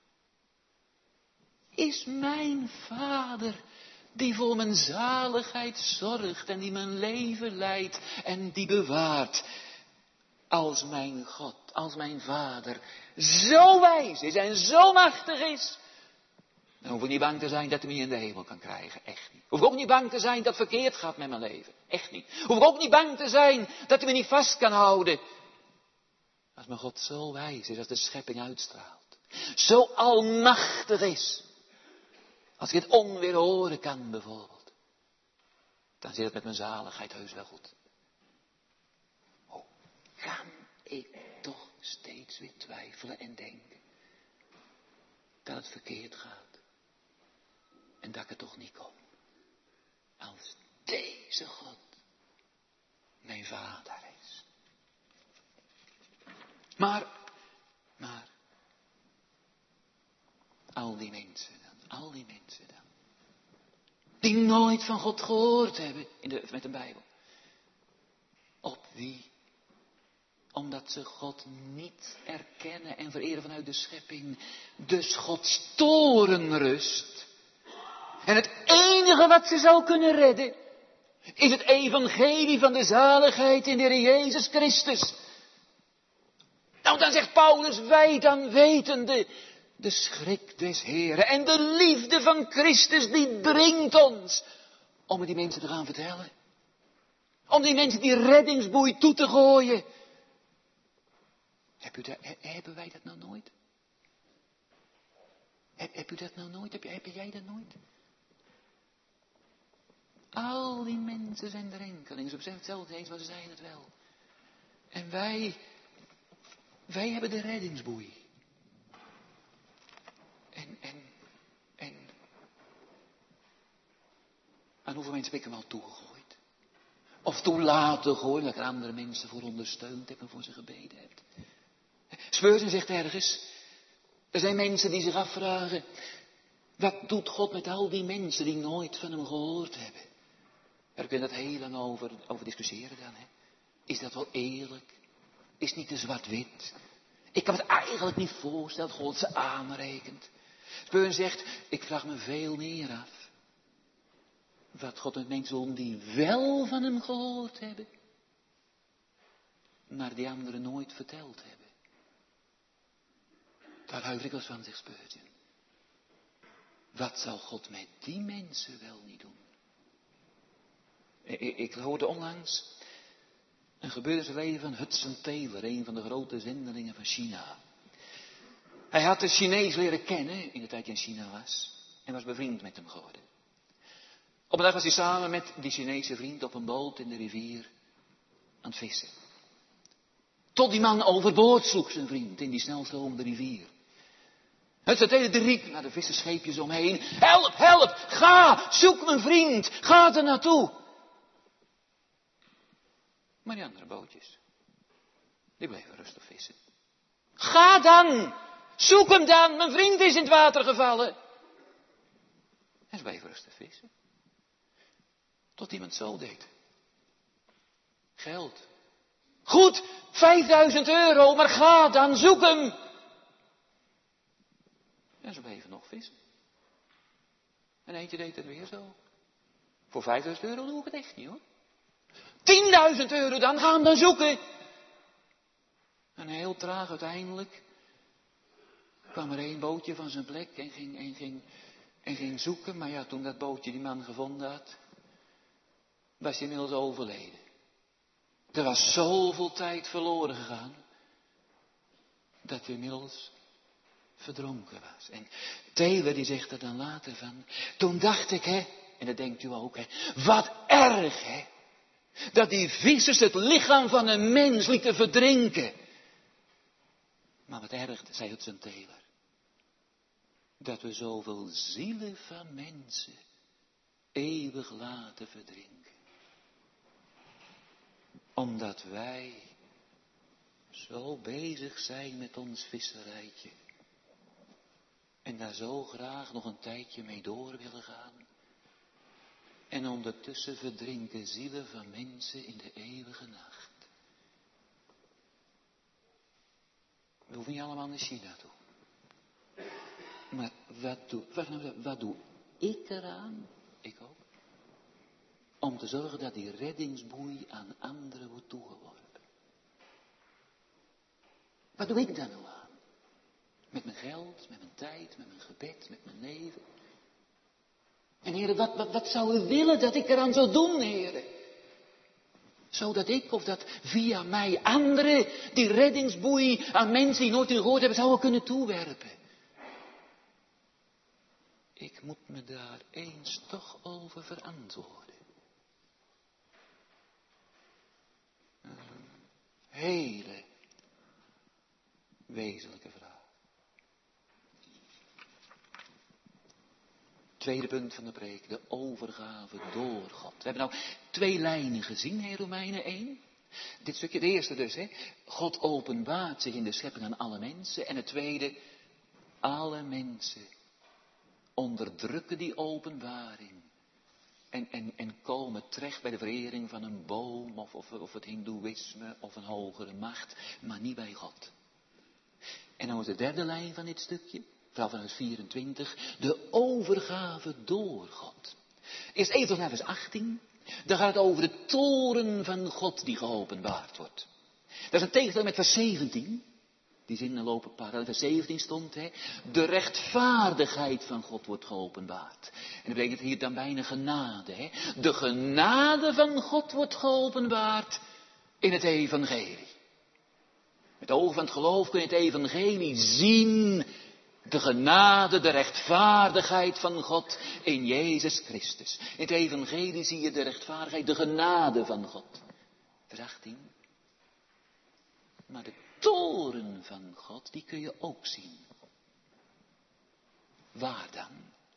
Is mijn vader die voor mijn zaligheid zorgt en die mijn leven leidt en die bewaart. Als mijn God, als mijn vader zo wijs is en zo machtig is, dan hoef ik niet bang te zijn dat hij me in de hemel kan krijgen. Echt niet. Hoef ik ook niet bang te zijn dat het verkeerd gaat met mijn leven. Echt niet. Hoef ik ook niet bang te zijn dat hij me niet vast kan houden. Als mijn God zo wijs is, als de schepping uitstraalt. Zo almachtig is. Als ik het onweer horen kan bijvoorbeeld. Dan zit het met mijn zaligheid heus wel goed. Hoe kan ik toch steeds weer twijfelen en denken dat het verkeerd gaat. En dat ik er toch niet kom. Als deze God mijn vader is. Maar, al die mensen dan. Die nooit van God gehoord hebben met de Bijbel. Op wie? Omdat ze God niet erkennen en vereren vanuit de schepping. Dus Gods toorn rust. En het enige wat ze zou kunnen redden, is het evangelie van de zaligheid in de Heer Jezus Christus. Nou, dan zegt Paulus, wij dan wetende de schrik des Heeren en de liefde van Christus die dringt ons om het die mensen te gaan vertellen. Om die mensen die reddingsboei toe te gooien. Hebben wij dat nou nooit? Heb u dat nou nooit? Heb jij dat nooit? Al die mensen zijn drenkelingen. Ze zeggen hetzelfde eens, maar ze zijn het wel. En wij hebben de reddingsboei. En aan hoeveel mensen heb ik hem al toegegooid? Of toe laten gooien, dat ik er andere mensen voor ondersteund heb en voor ze gebeden heb. Spurgeon zegt ergens, er zijn mensen die zich afvragen, wat doet God met al die mensen die nooit van hem gehoord hebben? Daar kun je dat heel lang over discussiëren dan. Hè? Is dat wel eerlijk? Is het niet te zwart-wit? Ik kan het eigenlijk niet voorstellen dat God ze aanrekent. Spurgeon zegt, ik vraag me veel meer af. Wat God met mensen doet die wel van hem gehoord hebben. Maar die anderen nooit verteld hebben. Daar huiver ik wel eens van, zegt Spurgeon. Wat zal God met die mensen wel niet doen? Ik hoorde onlangs een gebeurtenisverleden van Hudson Taylor, een van de grote zendelingen van China. Hij had de Chinees leren kennen in de tijd hij in China was en was bevriend met hem geworden. Op een dag was hij samen met die Chinese vriend op een boot in de rivier aan het vissen. Tot die man overboord sloeg zijn vriend in die snelstromende rivier. Hudson Taylor riep naar de visserscheepjes omheen. Help, help, ga, zoek mijn vriend, ga er naartoe. Maar die andere bootjes, die bleven rustig vissen. Ga dan, zoek hem dan, mijn vriend is in het water gevallen. En ze bleven rustig vissen. Tot iemand zo deed. Geld. Goed, 5000 euro, maar ga dan, zoek hem. En ze bleven nog vissen. En eentje deed het weer zo. Voor 5000 euro doe ik het echt niet hoor. €10.000 dan, ga hem dan zoeken. En heel traag uiteindelijk kwam er 1 bootje van zijn plek en ging zoeken. Maar ja, toen dat bootje die man gevonden had, was hij inmiddels overleden. Er was zoveel tijd verloren gegaan, dat hij inmiddels verdronken was. En Taylor die zegt er dan later van, toen dacht ik, en dat denkt u ook, wat erg, dat die vissers het lichaam van een mens lieten verdrinken. Maar wat erg, zei Hudson Taylor, dat we zoveel zielen van mensen eeuwig laten verdrinken. Omdat wij zo bezig zijn met ons visserijtje. En daar zo graag nog een tijdje mee door willen gaan. En ondertussen verdrinken zielen van mensen in de eeuwige nacht. We hoeven niet allemaal naar China toe. Maar wat doe ik eraan? Ik ook. Om te zorgen dat die reddingsboei aan anderen wordt toegeworpen. Wat doe ik daar nou aan? Met mijn geld, met mijn tijd, met mijn gebed, met mijn leven. En heren, wat zou u willen dat ik eraan zou doen, heren? Zodat ik of dat via mij anderen die reddingsboei aan mensen die nooit gehoord hebben zouden kunnen toewerpen. Ik moet me daar eens toch over verantwoorden. Een hele wezenlijke vraag. Tweede punt van de preek, de overgave door God. We hebben nou 2 lijnen gezien in Romeinen 1. Dit stukje, de eerste dus, God openbaart zich in de schepping aan alle mensen. En het tweede, alle mensen onderdrukken die openbaring. En komen terecht bij de verering van een boom of het hindoeïsme of een hogere macht, maar niet bij God. En dan is de derde lijn van dit stukje, vanaf vers 24, de overgave door God. Eerst even naar vers 18, dan gaat het over de toren van God die geopenbaard wordt. Dat is een tegenstelling met vers 17. Die zinnen lopen parallel. Vers 17 stond, de rechtvaardigheid van God wordt geopenbaard. En dat betekent hier dan bijna genade. De genade van God wordt geopenbaard in het evangelie. Met de ogen van het geloof kun je het evangelie zien. De genade, de rechtvaardigheid van God in Jezus Christus. In het evangelie zie je de rechtvaardigheid, de genade van God. Vers 18. Maar de toren van God, die kun je ook zien. Waar dan?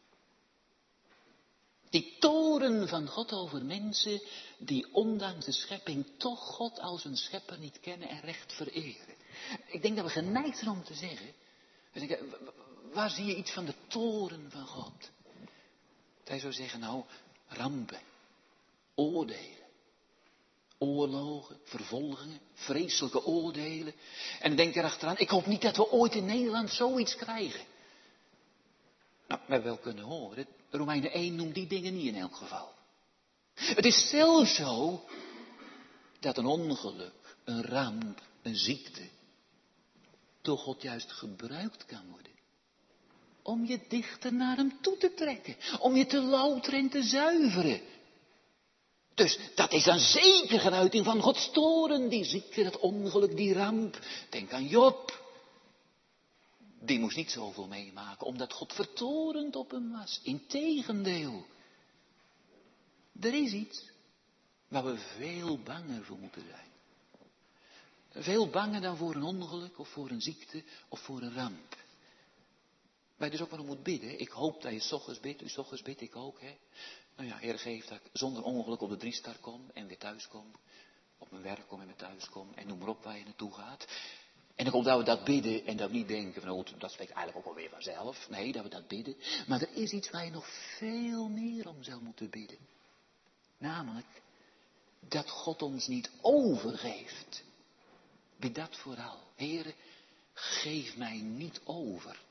Die toren van God over mensen die ondanks de schepping toch God als een schepper niet kennen en recht vereren. Ik denk dat we geneigd zijn om te zeggen, waar zie je iets van de toren van God? Hij zou zeggen, nou, rampen, oordelen. Oorlogen, vervolgingen, vreselijke oordelen. En dan denk ik erachteraan, ik hoop niet dat we ooit in Nederland zoiets krijgen. Nou, we hebben wel kunnen horen, Romeinen 1 noemt die dingen niet in elk geval. Het is zelfs zo dat een ongeluk, een ramp, een ziekte, door God juist gebruikt kan worden. Om je dichter naar hem toe te trekken. Om je te louteren en te zuiveren. Dus dat is dan zeker een uiting van Gods toren. Die ziekte, dat ongeluk, die ramp. Denk aan Job. Die moest niet zoveel meemaken, omdat God vertorend op hem was. Integendeel. Er is iets waar we veel banger voor moeten zijn. Veel banger dan voor een ongeluk of voor een ziekte of voor een ramp. Waar je dus ook maar om moet bidden. Ik hoop dat je 's ochtends bidt. 's ochtends bid ik ook. Nou ja, Heer geeft dat ik zonder ongeluk op de 3-star kom en weer thuis kom. Op mijn werk kom en weer thuis kom. En noem maar op waar je naartoe gaat. En dan komt dat we dat bidden en dat we niet denken van, oh, dat spreekt eigenlijk ook alweer vanzelf. Nee, dat we dat bidden. Maar er is iets waar je nog veel meer om zou moeten bidden. Namelijk, dat God ons niet overgeeft. Bid dat vooral. Heere, geef mij niet over.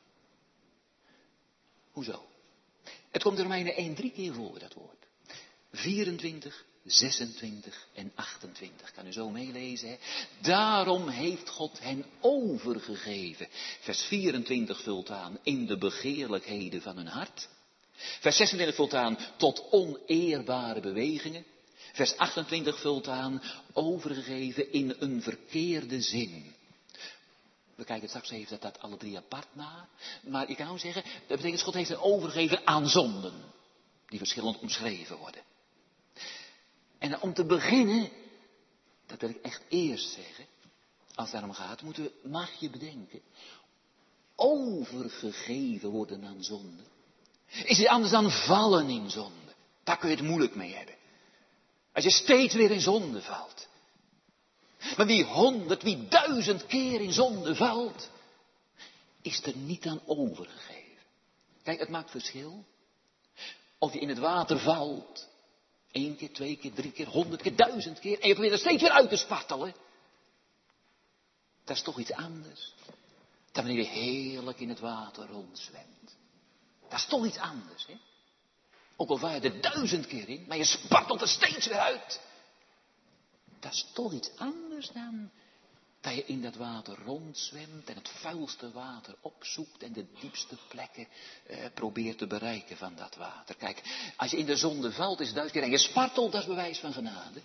Hoezo? Het komt in Romeinen 1 3 keer voor, dat woord. 24 26 en 28. Kan u zo meelezen, hè? Daarom heeft God hen overgegeven. Vers 24 vult aan in de begeerlijkheden van hun hart. Vers 26 vult aan tot oneerbare bewegingen. Vers 28 vult aan overgegeven in een verkeerde zin. We kijken straks even dat alle drie apart na. Maar je kan ook zeggen, dat betekent dat God heeft hen overgegeven aan zonden. Die verschillend omschreven worden. En om te beginnen, dat wil ik echt eerst zeggen, als het daarom gaat, mag je bedenken, overgegeven worden aan zonde. Is het anders dan vallen in zonde? Daar kun je het moeilijk mee hebben. Als je steeds weer in zonde valt. Maar wie 100, wie 1000 keer in zonde valt, is er niet aan overgegeven. Kijk, het maakt verschil. Of je in het water valt. 1 keer, 2 keer, 3 keer, 100 keer, 1000 keer. En je probeert er steeds weer uit te spartelen. Dat is toch iets anders. Dan wanneer je heerlijk in het water rondzwemt. Dat is toch iets anders, hè? Ook al vaar je er 1000 keer in, maar je spartelt er steeds weer uit. Dat is toch iets anders dan dat je in dat water rondzwemt en het vuilste water opzoekt en de diepste plekken probeert te bereiken van dat water. Kijk, als je in de zonde valt is het 1000 keer en je spartelt, dat is bewijs van genade.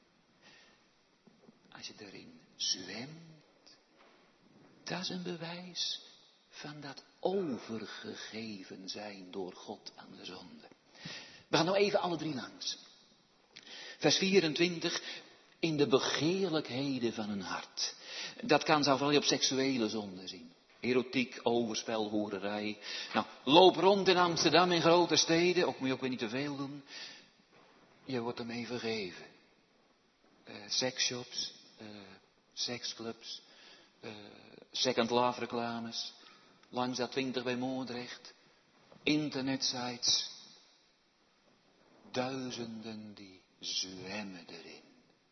Als je erin zwemt, dat is een bewijs van dat overgegeven zijn door God aan de zonde. We gaan nou even alle drie langs. Vers 24, in de begeerlijkheden van hun hart. Dat zou vooral op seksuele zonde zien. Erotiek, overspel, hoererij. Nou, loop rond in Amsterdam in grote steden, ook moet je ook weer niet te veel doen. Je wordt ermee vergeven. Seksshops, seksclubs, second love reclames, langs dat 20 bij Moordrecht, internetsites, duizenden die zwemmen erin.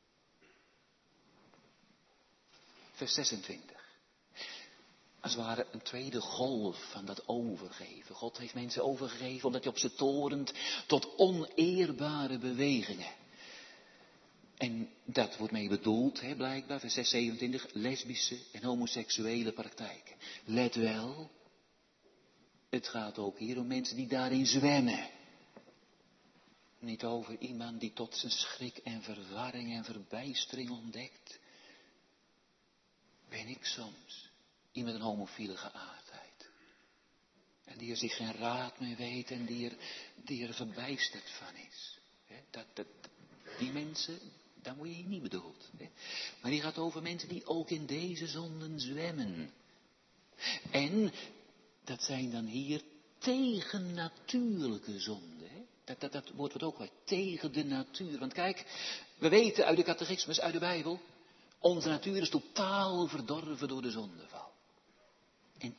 Vers 26. Als het ware een tweede golf van dat overgeven. God heeft mensen overgegeven omdat hij op ze torent tot oneerbare bewegingen. En dat wordt mee bedoeld, hè, blijkbaar, vers 6, 27, lesbische en homoseksuele praktijken. Let wel, het gaat ook hier om mensen die daarin zwemmen. Niet over iemand die tot zijn schrik en verwarring en verbijstering ontdekt. Ben ik soms iemand een homofiele geaardheid. En die er zich geen raad mee weet en die er verbijsterd van is. Die mensen, daar word je hier niet bedoeld. Maar die gaat over mensen die ook in deze zonden zwemmen. En dat zijn dan hier tegennatuurlijke zonden. Dat woord wordt ook wel tegen de natuur. Want kijk, we weten uit de catechismus, uit de Bijbel, onze natuur is totaal verdorven door de zondeval. En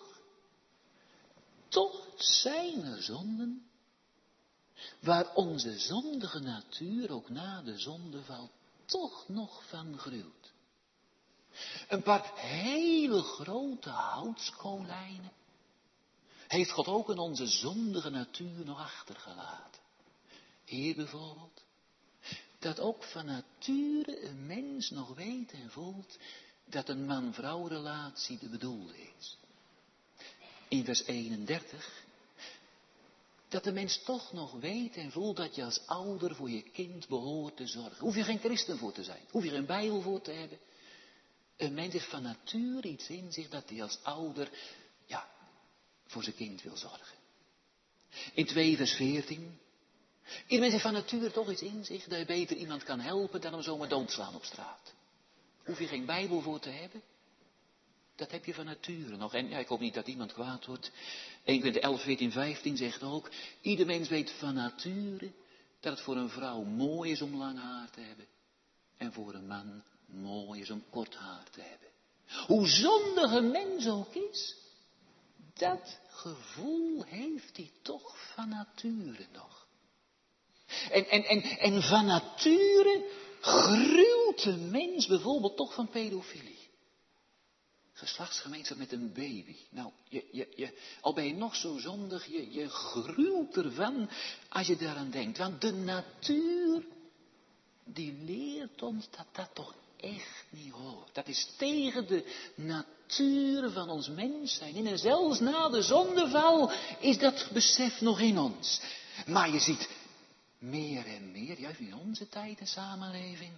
toch zijn er zonden waar onze zondige natuur ook na de zondeval toch nog van gruwt. Een paar hele grote houtskolijnen heeft God ook in onze zondige natuur nog achtergelaten. Hier bijvoorbeeld, dat ook van nature een mens nog weet en voelt dat een man-vrouw relatie de bedoelde is. In vers 31, dat de mens toch nog weet en voelt dat je als ouder voor je kind behoort te zorgen. Hoef je geen christen voor te zijn, hoef je geen Bijbel voor te hebben. Een mens heeft van nature iets in zich dat hij als ouder, voor zijn kind wil zorgen. In 2 vers 14. Ieder mens heeft van nature toch iets in zich dat je beter iemand kan helpen dan hem zomaar doodslaan op straat. Hoef je geen Bijbel voor te hebben. Dat heb je van nature nog. En ik hoop niet dat iemand kwaad wordt. 1 Korinthe 11, 14, 15 zegt ook. Ieder mens weet van nature dat het voor een vrouw mooi is om lang haar te hebben. En voor een man mooi is om kort haar te hebben. Hoe zondig een mens ook is, dat gevoel heeft hij toch van nature nog. En van nature gruwt de mens bijvoorbeeld toch van pedofilie. Geslachtsgemeenschap met een baby. Nou, al ben je nog zo zondig, je gruwt ervan als je daaraan denkt. Want de natuur die leert ons dat dat toch echt niet hoort. Dat is tegen de natuur van ons mens zijn. En zelfs na de zondeval is dat besef nog in ons. Maar je ziet meer en meer, juist in onze tijd en samenleving,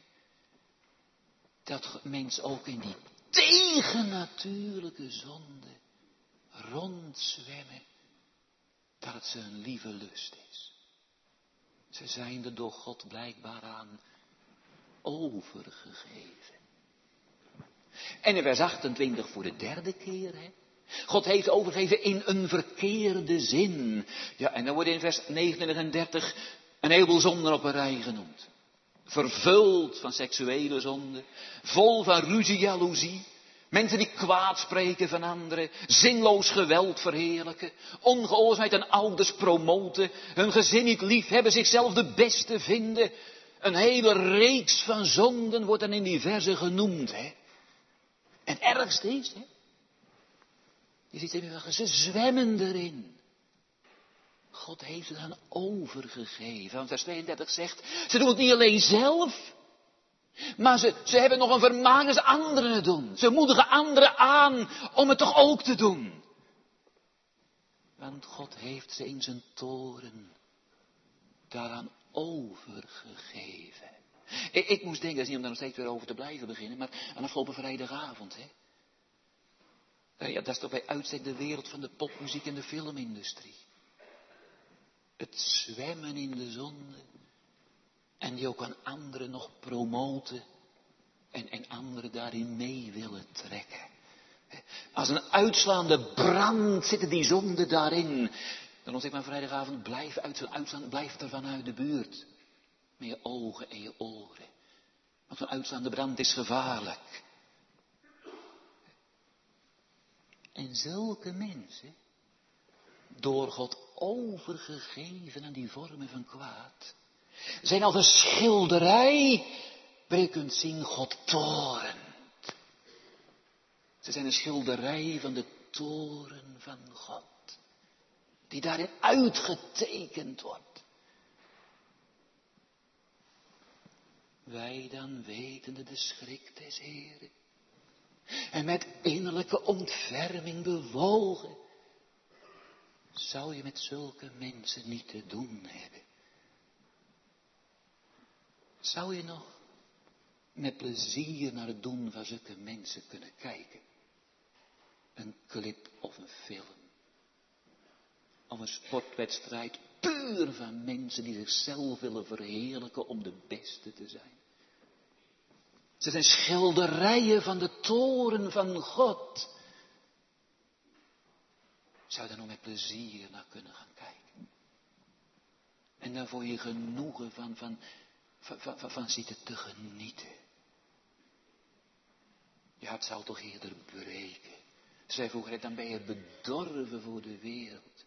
dat mens ook in die tegennatuurlijke zonde rondzwemmen, dat het ze een lieve lust is. Ze zijn er door God blijkbaar aan overgegeven. En in vers 28 voor de derde keer, hè. God heeft overgegeven in een verkeerde zin. Ja, en dan worden in vers 29 en 30 een heleboel zonden op een rij genoemd. Vervuld van seksuele zonde, vol van ruzie, jaloezie. Mensen die kwaad spreken van anderen, zinloos geweld verheerlijken, ongehoorzaamheid aan ouders promoten, hun gezin niet lief hebben, zichzelf de beste vinden. Een hele reeks van zonden wordt dan in die verzen genoemd. Hè? En het ergste is, hè? Je ziet even, ze zwemmen erin. God heeft het aan overgegeven. Want vers 32 zegt, ze doen het niet alleen zelf, maar ze hebben nog een vermaning dat ze anderen het doen. Ze moedigen anderen aan om het toch ook te doen. Want God heeft ze in zijn toren daaraan overgegeven. Ik moest denken, dat is niet om daar nog steeds weer over te blijven beginnen, maar aan afgelopen vrijdagavond. Hè? Ja, dat is toch bij uitstek de wereld van de popmuziek en de filmindustrie. Het zwemmen in de zonde. En die ook aan anderen nog promoten. En anderen daarin mee willen trekken. Als een uitslaande brand zitten die zonden daarin. Dan ons ik maar vrijdagavond, blijf er vanuit de buurt. Met je ogen en je oren. Want een uitslaande brand is gevaarlijk. En zulke mensen, door God overgegeven aan die vormen van kwaad, zijn als een schilderij waar je kunt zien God torent. Ze zijn een schilderij van de toren van God, die daarin uitgetekend wordt. Wij dan wetende de schrik des Heeren en met innerlijke ontferming bewogen, zou je met zulke mensen niet te doen hebben. Zou je nog met plezier naar het doen van zulke mensen kunnen kijken? Een clip of een film. Of een sportwedstrijd puur van mensen die zichzelf willen verheerlijken om de beste te zijn. Ze zijn schilderijen van de toren van God. Zou je daar nog met plezier naar kunnen gaan kijken? En daarvoor je genoegen van zitten te genieten. Ja, het zou toch eerder breken. Zij vroeger, dan ben je bedorven voor de wereld.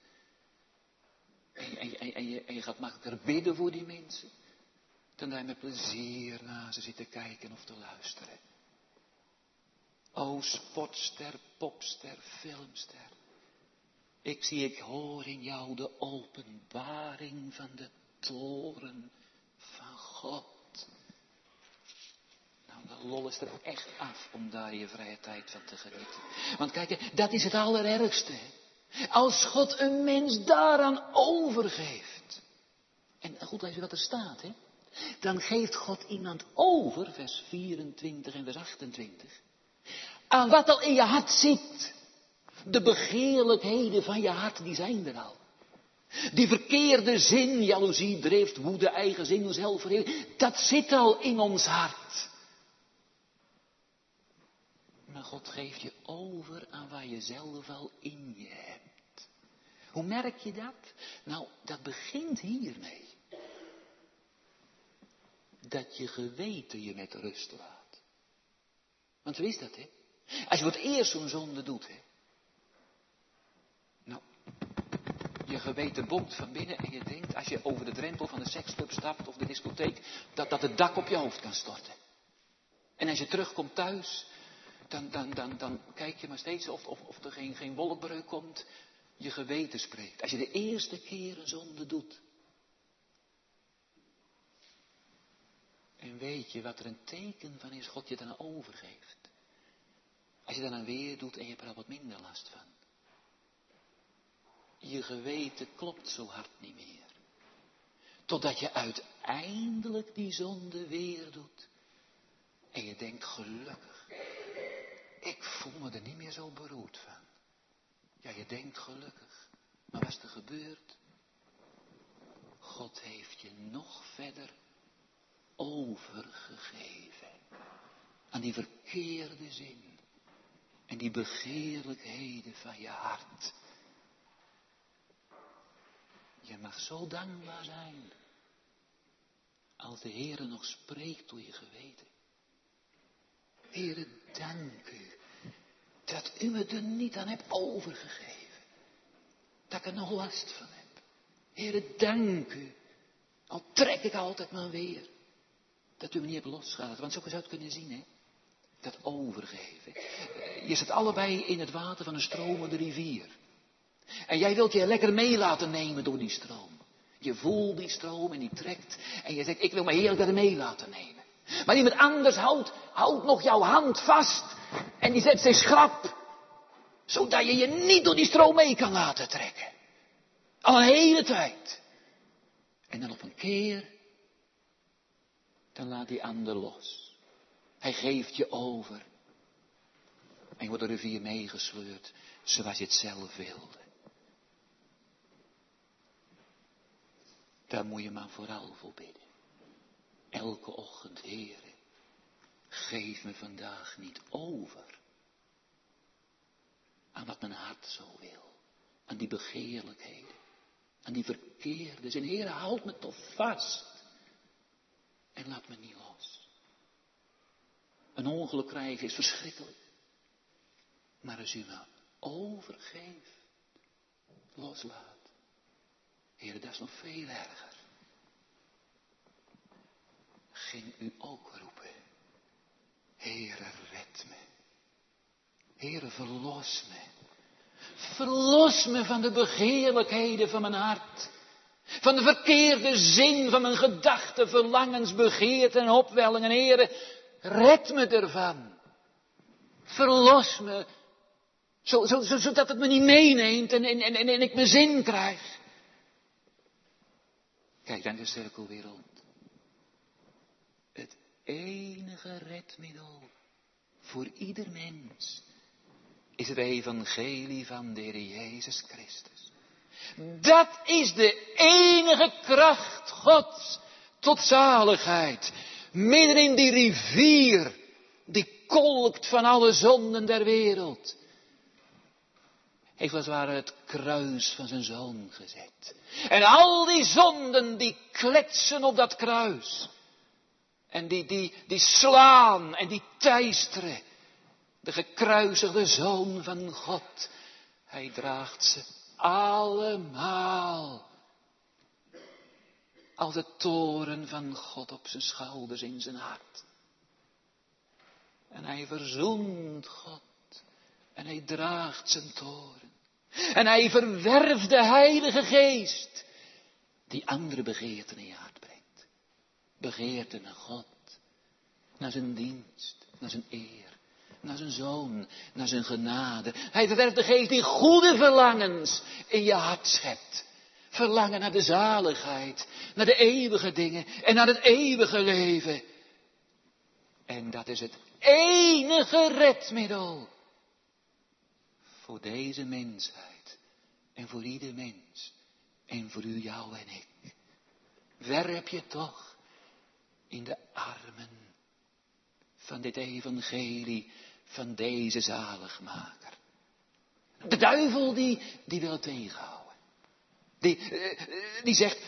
En je gaat makkelijker bidden voor die mensen. Dan dat je met plezier naar ze zitten kijken of te luisteren. O sportster, popster, filmster. Ik hoor in jou de openbaring van de toren van God. Nou, de lol is er echt af om daar je vrije tijd van te genieten. Want kijk, dat is het allerergste. Als God een mens daaraan overgeeft. En goed, lees je wat er staat, hè. Dan geeft God iemand over, vers 24 en vers 28. Aan wat al in je hart zit. De begeerlijkheden van je hart, die zijn er al. Die verkeerde zin, jaloezie, drift, woede, eigen zin, zelfverheerlijking, dat zit al in ons hart. Maar God geeft je over aan waar je zelf al in je hebt. Hoe merk je dat? Nou, dat begint hiermee. Dat je geweten je met rust laat. Want zo is dat, hè? Als je voor het eerst zo'n zonde doet, hè. Nou, je geweten bokt van binnen en je denkt, als je over de drempel van de seksclub stapt of de discotheek, dat het dak op je hoofd kan storten. En als je terugkomt thuis, dan kijk je maar steeds of er geen wolkbreuk komt. Je geweten spreekt. Als je de eerste keer een zonde doet. En weet je wat er een teken van is? God je dan overgeeft. Als je dan een weer doet en je hebt er al wat minder last van. Je geweten klopt zo hard niet meer. Totdat je uiteindelijk die zonde weer doet. En je denkt, gelukkig. Ik voel me er niet meer zo beroerd van. Ja, je denkt gelukkig. Maar wat is er gebeurd? God heeft je nog verder overgegeven. Aan die verkeerde zin. En die begeerlijkheden van je hart. Je mag zo dankbaar zijn. Als de Heere nog spreekt door je geweten. Heere, dank u. Dat u me er niet aan hebt overgegeven. Dat ik er nog last van heb. Heere, dank u. Al trek ik altijd maar weer. Dat u me niet hebt losgelaten. Want zo zou je het kunnen zien, hè. Dat overgeven. Je zit allebei in het water van een stromende rivier. En jij wilt je lekker mee laten nemen door die stroom. Je voelt die stroom en die trekt. En je zegt, ik wil me heerlijk er mee laten nemen. Maar iemand anders houdt nog jouw hand vast. En die zet zich schrap. Zodat je je niet door die stroom mee kan laten trekken. Al een hele tijd. En dan op een keer. Dan laat die ander los. Hij geeft je over. En je wordt de rivier meegesleurd. Zoals je het zelf wilde. Daar moet je maar vooral voor bidden. Elke ochtend, Heere, geef me vandaag niet over. Aan wat mijn hart zo wil. Aan die begeerlijkheden. Aan die verkeerde zin. Heere, houd me toch vast. En laat me niet los. Een ongeluk krijgen is verschrikkelijk. Maar als u me overgeeft, loslaat. Heere, dat is nog veel erger. Ging u ook roepen. Heere, red me. Heere, verlos me. Verlos me van de begeerlijkheden van mijn hart. Van de verkeerde zin van mijn gedachten, verlangens, begeerten en opwellingen. Heere, red me ervan. Verlos me. Zodat het me niet meeneemt en ik mijn zin krijg. Kijk dan de cirkel weer rond. Het enige redmiddel voor ieder mens is het evangelie van de Heer Jezus Christus. Dat is de enige kracht Gods tot zaligheid. Midden in die rivier die kolkt van alle zonden der wereld. Heeft als het ware het kruis van zijn zoon gezet. En al die zonden die kletsen op dat kruis. En die slaan en die teisteren. De gekruisigde zoon van God. Hij draagt ze allemaal. Als de toren van God op zijn schouders in zijn hart. En hij verzoent God. En hij draagt zijn toren. En hij verwerft de Heilige Geest. Die andere begeerten in je hart brengt. Begeerten naar God. Naar zijn dienst. Naar zijn eer. Naar zijn zoon. Naar zijn genade. Hij verwerft de Geest die goede verlangens in je hart schept. Verlangen naar de zaligheid. Naar de eeuwige dingen. En naar het eeuwige leven. En dat is het enige redmiddel. Voor deze mensheid. En voor ieder mens. En voor u, jou en ik. Werp je toch in de armen van dit evangelie. Van deze zaligmaker. De duivel die wil het tegenhouden. Die zegt.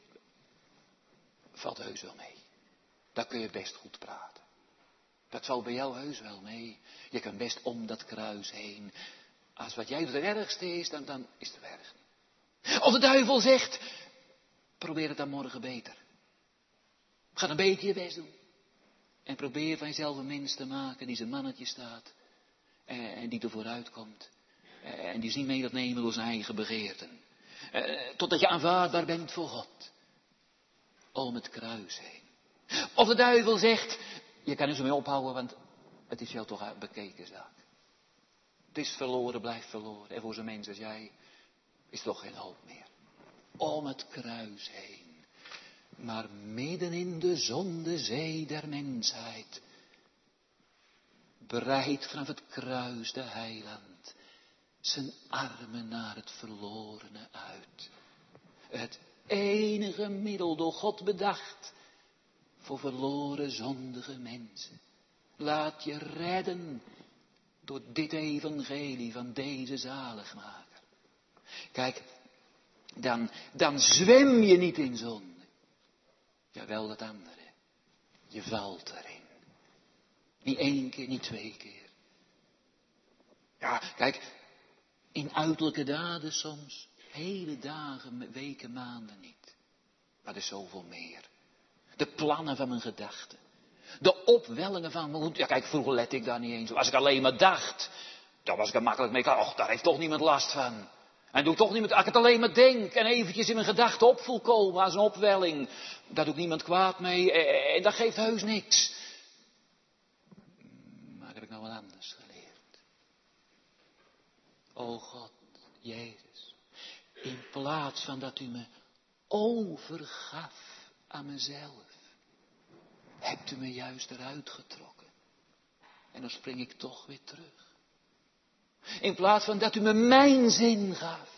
Valt heus wel mee. Daar kun je best goed praten. Dat valt bij jou heus wel mee. Je kan best om dat kruis heen. Als wat jij doet het ergste is, dan is het erg niet. Of de duivel zegt, probeer het dan morgen beter. Ga een beetje je best doen. En probeer van jezelf een mens te maken die zijn mannetje staat. En die er vooruit komt. En die is niet mee dat nemen door zijn eigen begeerten. Totdat je aanvaardbaar bent voor God. Om het kruis heen. Of de duivel zegt, je kan er zo mee ophouden, want het is jou toch een bekeken zaak. Het is verloren, blijft verloren. En voor zo'n mens als jij is toch geen hoop meer. Om het kruis heen. Maar midden in de zondezee der mensheid breidt vanaf het kruis de heiland zijn armen naar het verlorene uit. Het enige middel door God bedacht voor verloren zondige mensen. Laat je redden door dit evangelie van deze zaligmaker. Kijk, dan zwem je niet in zonde. Jawel, dat andere. Je valt erin. Niet 1 keer, niet 2 keer. Ja, kijk, in uiterlijke daden soms. Hele dagen, weken, maanden niet. Maar er is zoveel meer. De plannen van mijn gedachten. De opwellingen van mijn moed. Ja, kijk, vroeger lette ik daar niet eens op. Als ik alleen maar dacht, dan was ik er makkelijk mee. Och, daar heeft toch niemand last van. En doe ik toch niemand, als ik het alleen maar denk en eventjes in mijn gedachten op voel komen als een opwelling. Daar doe ik niemand kwaad mee en dat geeft heus niks. Maar heb ik nou wat anders geleerd. O God, Jezus, in plaats van dat u me overgaf aan mezelf, hebt u me juist eruit getrokken. En dan spring ik toch weer terug. In plaats van dat u me mijn zin gaf,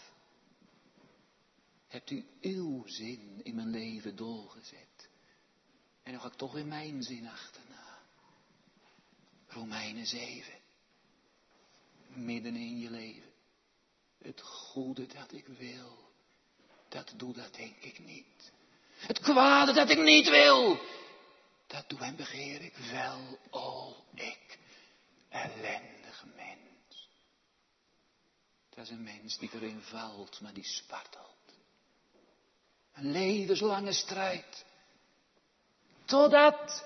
hebt u uw zin in mijn leven doorgezet. En dan ga ik toch weer mijn zin achterna. Romeinen 7. Midden in je leven. Het goede dat ik wil, dat doe dat denk ik niet. Het kwade dat ik niet wil, dat doe en begeer ik wel, o ik, ellendig mens. Dat is een mens die erin valt, maar die spartelt. Een levenslange strijd. Totdat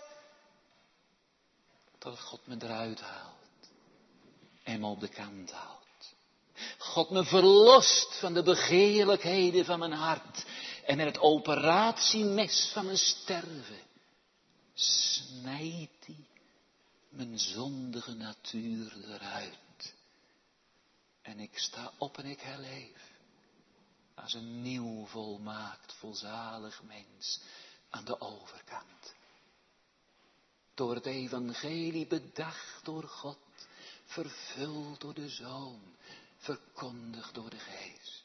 God me eruit haalt. En me op de kant houdt. God me verlost van de begeerlijkheden van mijn hart. En met het operatiemes van mijn sterven snijdt hij mijn zondige natuur eruit. En ik sta op en ik herleef. Als een nieuw volmaakt, volzalig mens aan de overkant. Door het evangelie bedacht door God, vervuld door de Zoon, verkondigd door de Geest.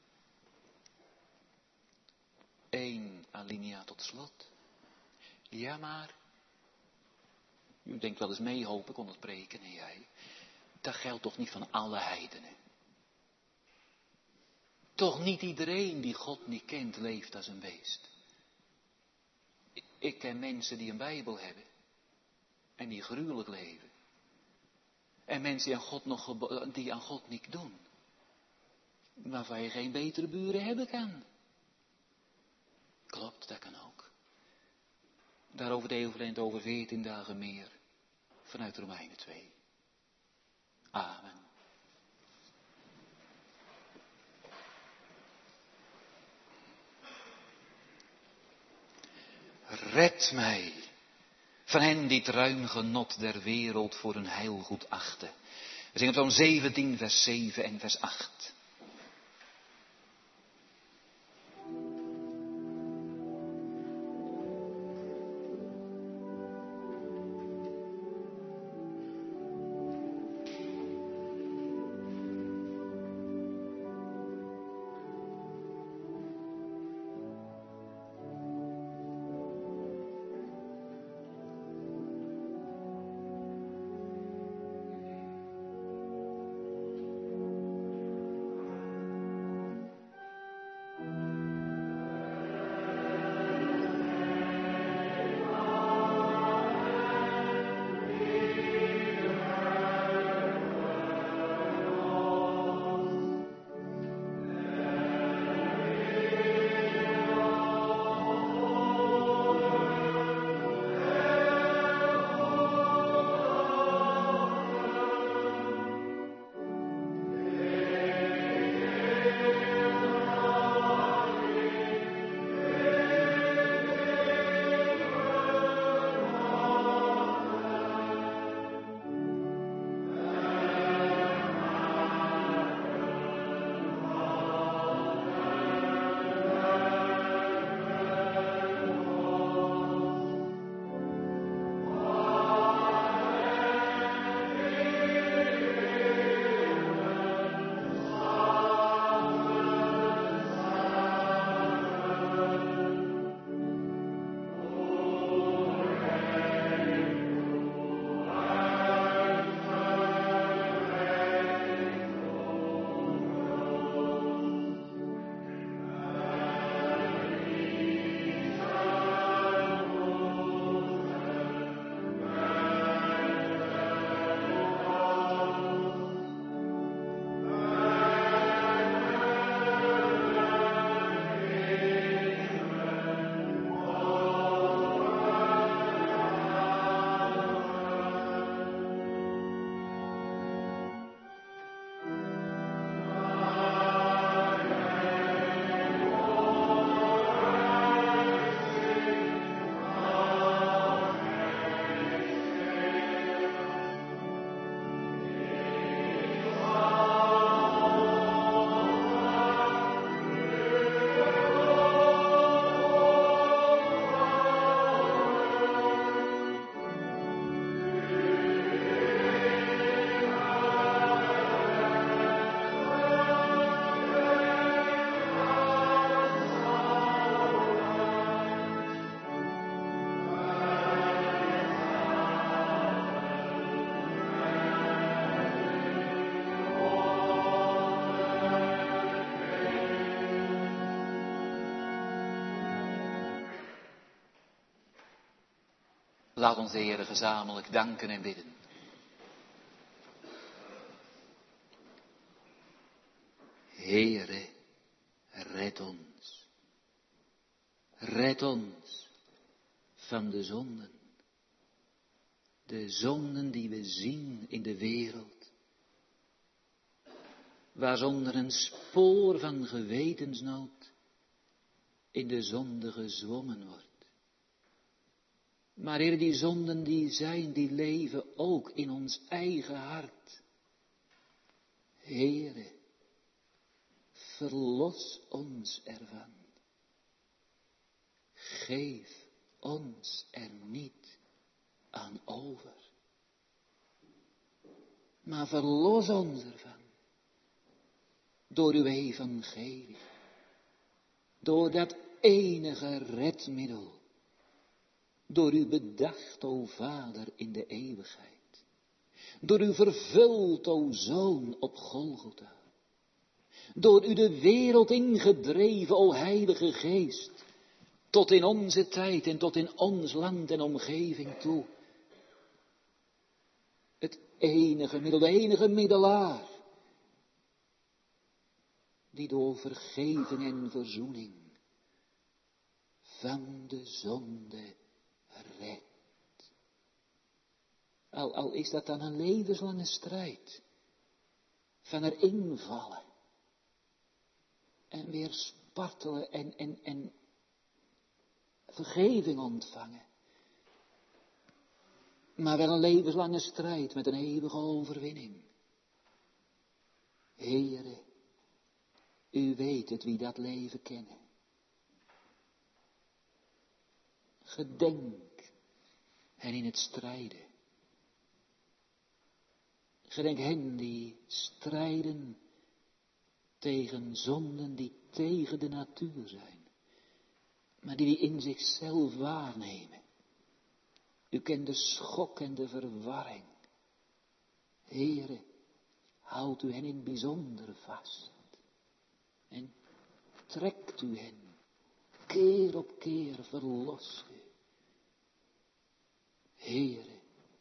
1 alinea tot slot. Ja, maar, u denkt wel eens mee, hoop ik, kon het preken en jij. Dat geldt toch niet van alle heidenen. Toch niet iedereen die God niet kent, leeft als een beest. Ik ken mensen die een Bijbel hebben. En die gruwelijk leven. En mensen die aan God niet doen. Waarvan je geen betere buren hebben kan. Klopt, dat kan ook. Daarover de eeuwigheid over 14 dagen meer. Vanuit Romeinen 2. Amen. Red mij van hen die het ruim genot der wereld voor hun heilgoed achten. We zingen Psalm 17 vers 7 en vers 8. Laat ons de Heere gezamenlijk danken en bidden. Heere, red ons. Red ons van de zonden. De zonden die we zien in de wereld. Waar zonder een spoor van gewetensnood in de zonde gezwommen wordt. Maar Heer, die zonden die leven ook in ons eigen hart. Heere, verlos ons ervan. Geef ons er niet aan over. Maar verlos ons ervan. Door uw evangelie. Door dat enige redmiddel. Door u bedacht, o Vader, in de eeuwigheid. Door u vervuld, o Zoon, op Golgotha. Door u de wereld ingedreven, o Heilige Geest. Tot in onze tijd en tot in ons land en omgeving toe. Het enige middel, de enige middelaar. Die door vergeving en verzoening van de zonde redt. Al is dat dan een levenslange strijd. Van erin vallen. En weer spartelen en vergeving ontvangen. Maar wel een levenslange strijd met een eeuwige overwinning. Heere, u weet het wie dat leven kennen. Gedenk hen in het strijden. Gedenk hen die strijden tegen zonden die tegen de natuur zijn. Maar die in zichzelf waarnemen. U kent de schok en de verwarring. Heere, houdt u hen in het bijzonder vast. En trekt u hen. Keer op keer verlos u. Heere,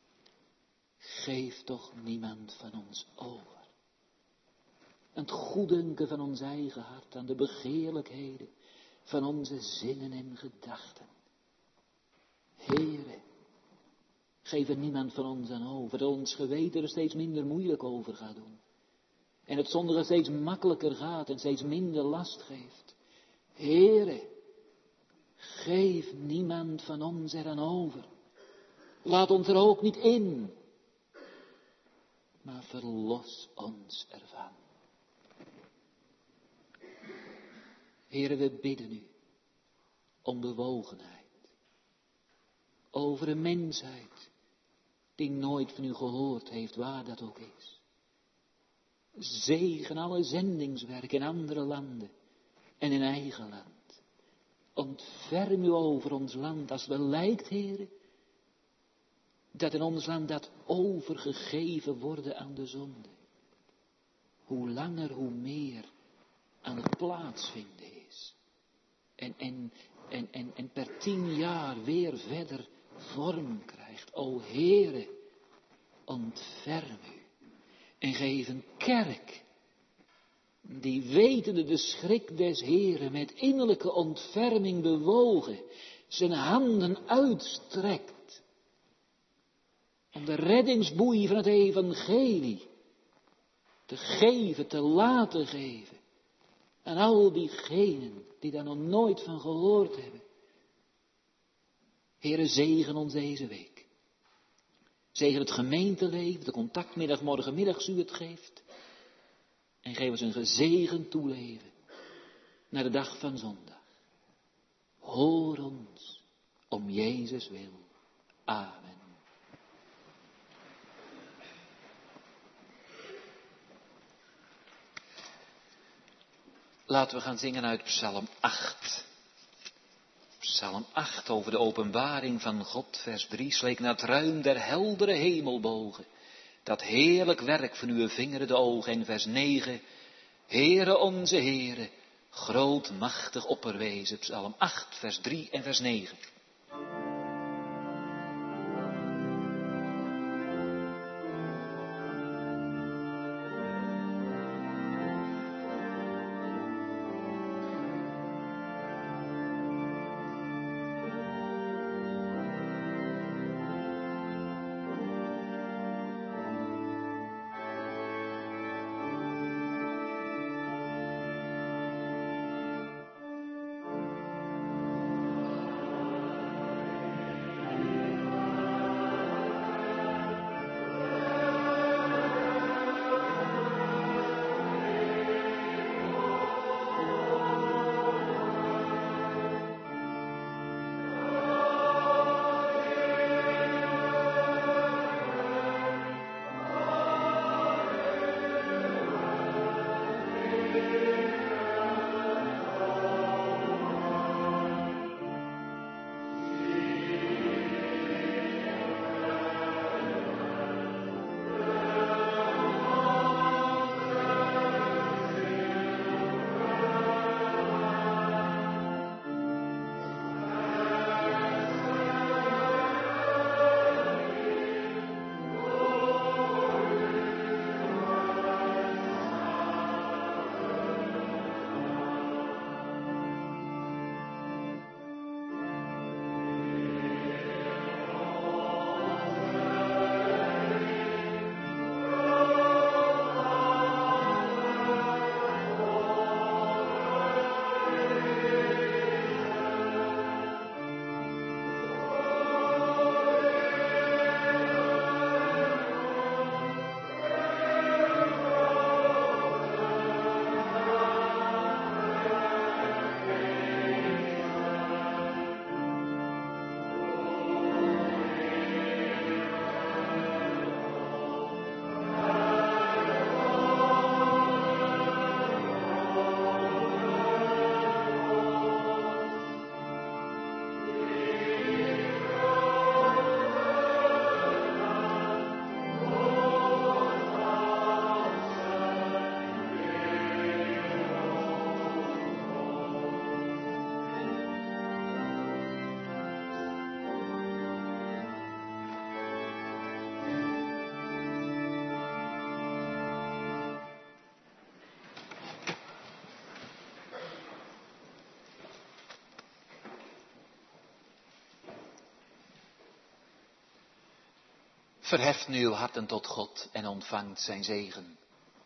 geef toch niemand van ons over. Aan het goeddunken van ons eigen hart, aan de begeerlijkheden van onze zinnen en gedachten. Heere, geef er niemand van ons aan over, dat ons geweten er steeds minder moeilijk over gaat doen. En het zondige steeds makkelijker gaat en steeds minder last geeft. Heere, geef niemand van ons eraan over. Laat ons er ook niet in. Maar verlos ons ervan. Heere, we bidden u om bewogenheid. Over een mensheid die nooit van u gehoord heeft, waar dat ook is. Zegen alle zendingswerk in andere landen en in eigen land. Ontferm u over ons land als wel lijkt, Heere, dat in ons land dat overgegeven worden aan de zonde. Hoe langer, hoe meer aan het plaatsvinden is. En per 10 jaar weer verder vorm krijgt. O Heere, ontferm u. En geef een kerk die wetende de schrik des Heeren met innerlijke ontferming bewogen zijn handen uitstrekt om de reddingsboei van het evangelie te geven, te laten geven aan al diegenen die daar nog nooit van gehoord hebben. Heere, zegen ons deze week. Zegen het gemeenteleven, de contactmiddag, morgenmiddag u het geeft. En geef ons een gezegend toeleven naar de dag van zondag. Hoor ons om Jezus wil. Amen. Laten we gaan zingen uit Psalm 8. Psalm 8 over de openbaring van God, vers 3. Sleek naar het ruim der heldere hemelbogen. Dat heerlijk werk van uw vingeren de ogen. En vers 9. Heere onze Heere, groot machtig opperwezen. Psalm 8, vers 3 en vers 9. Verheft nu uw harten tot God en ontvangt zijn zegen.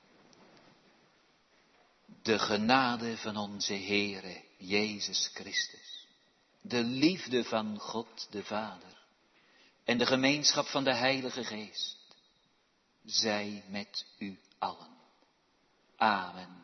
De genade van onze Heere Jezus Christus, de liefde van God de Vader en de gemeenschap van de Heilige Geest, zij met u allen. Amen.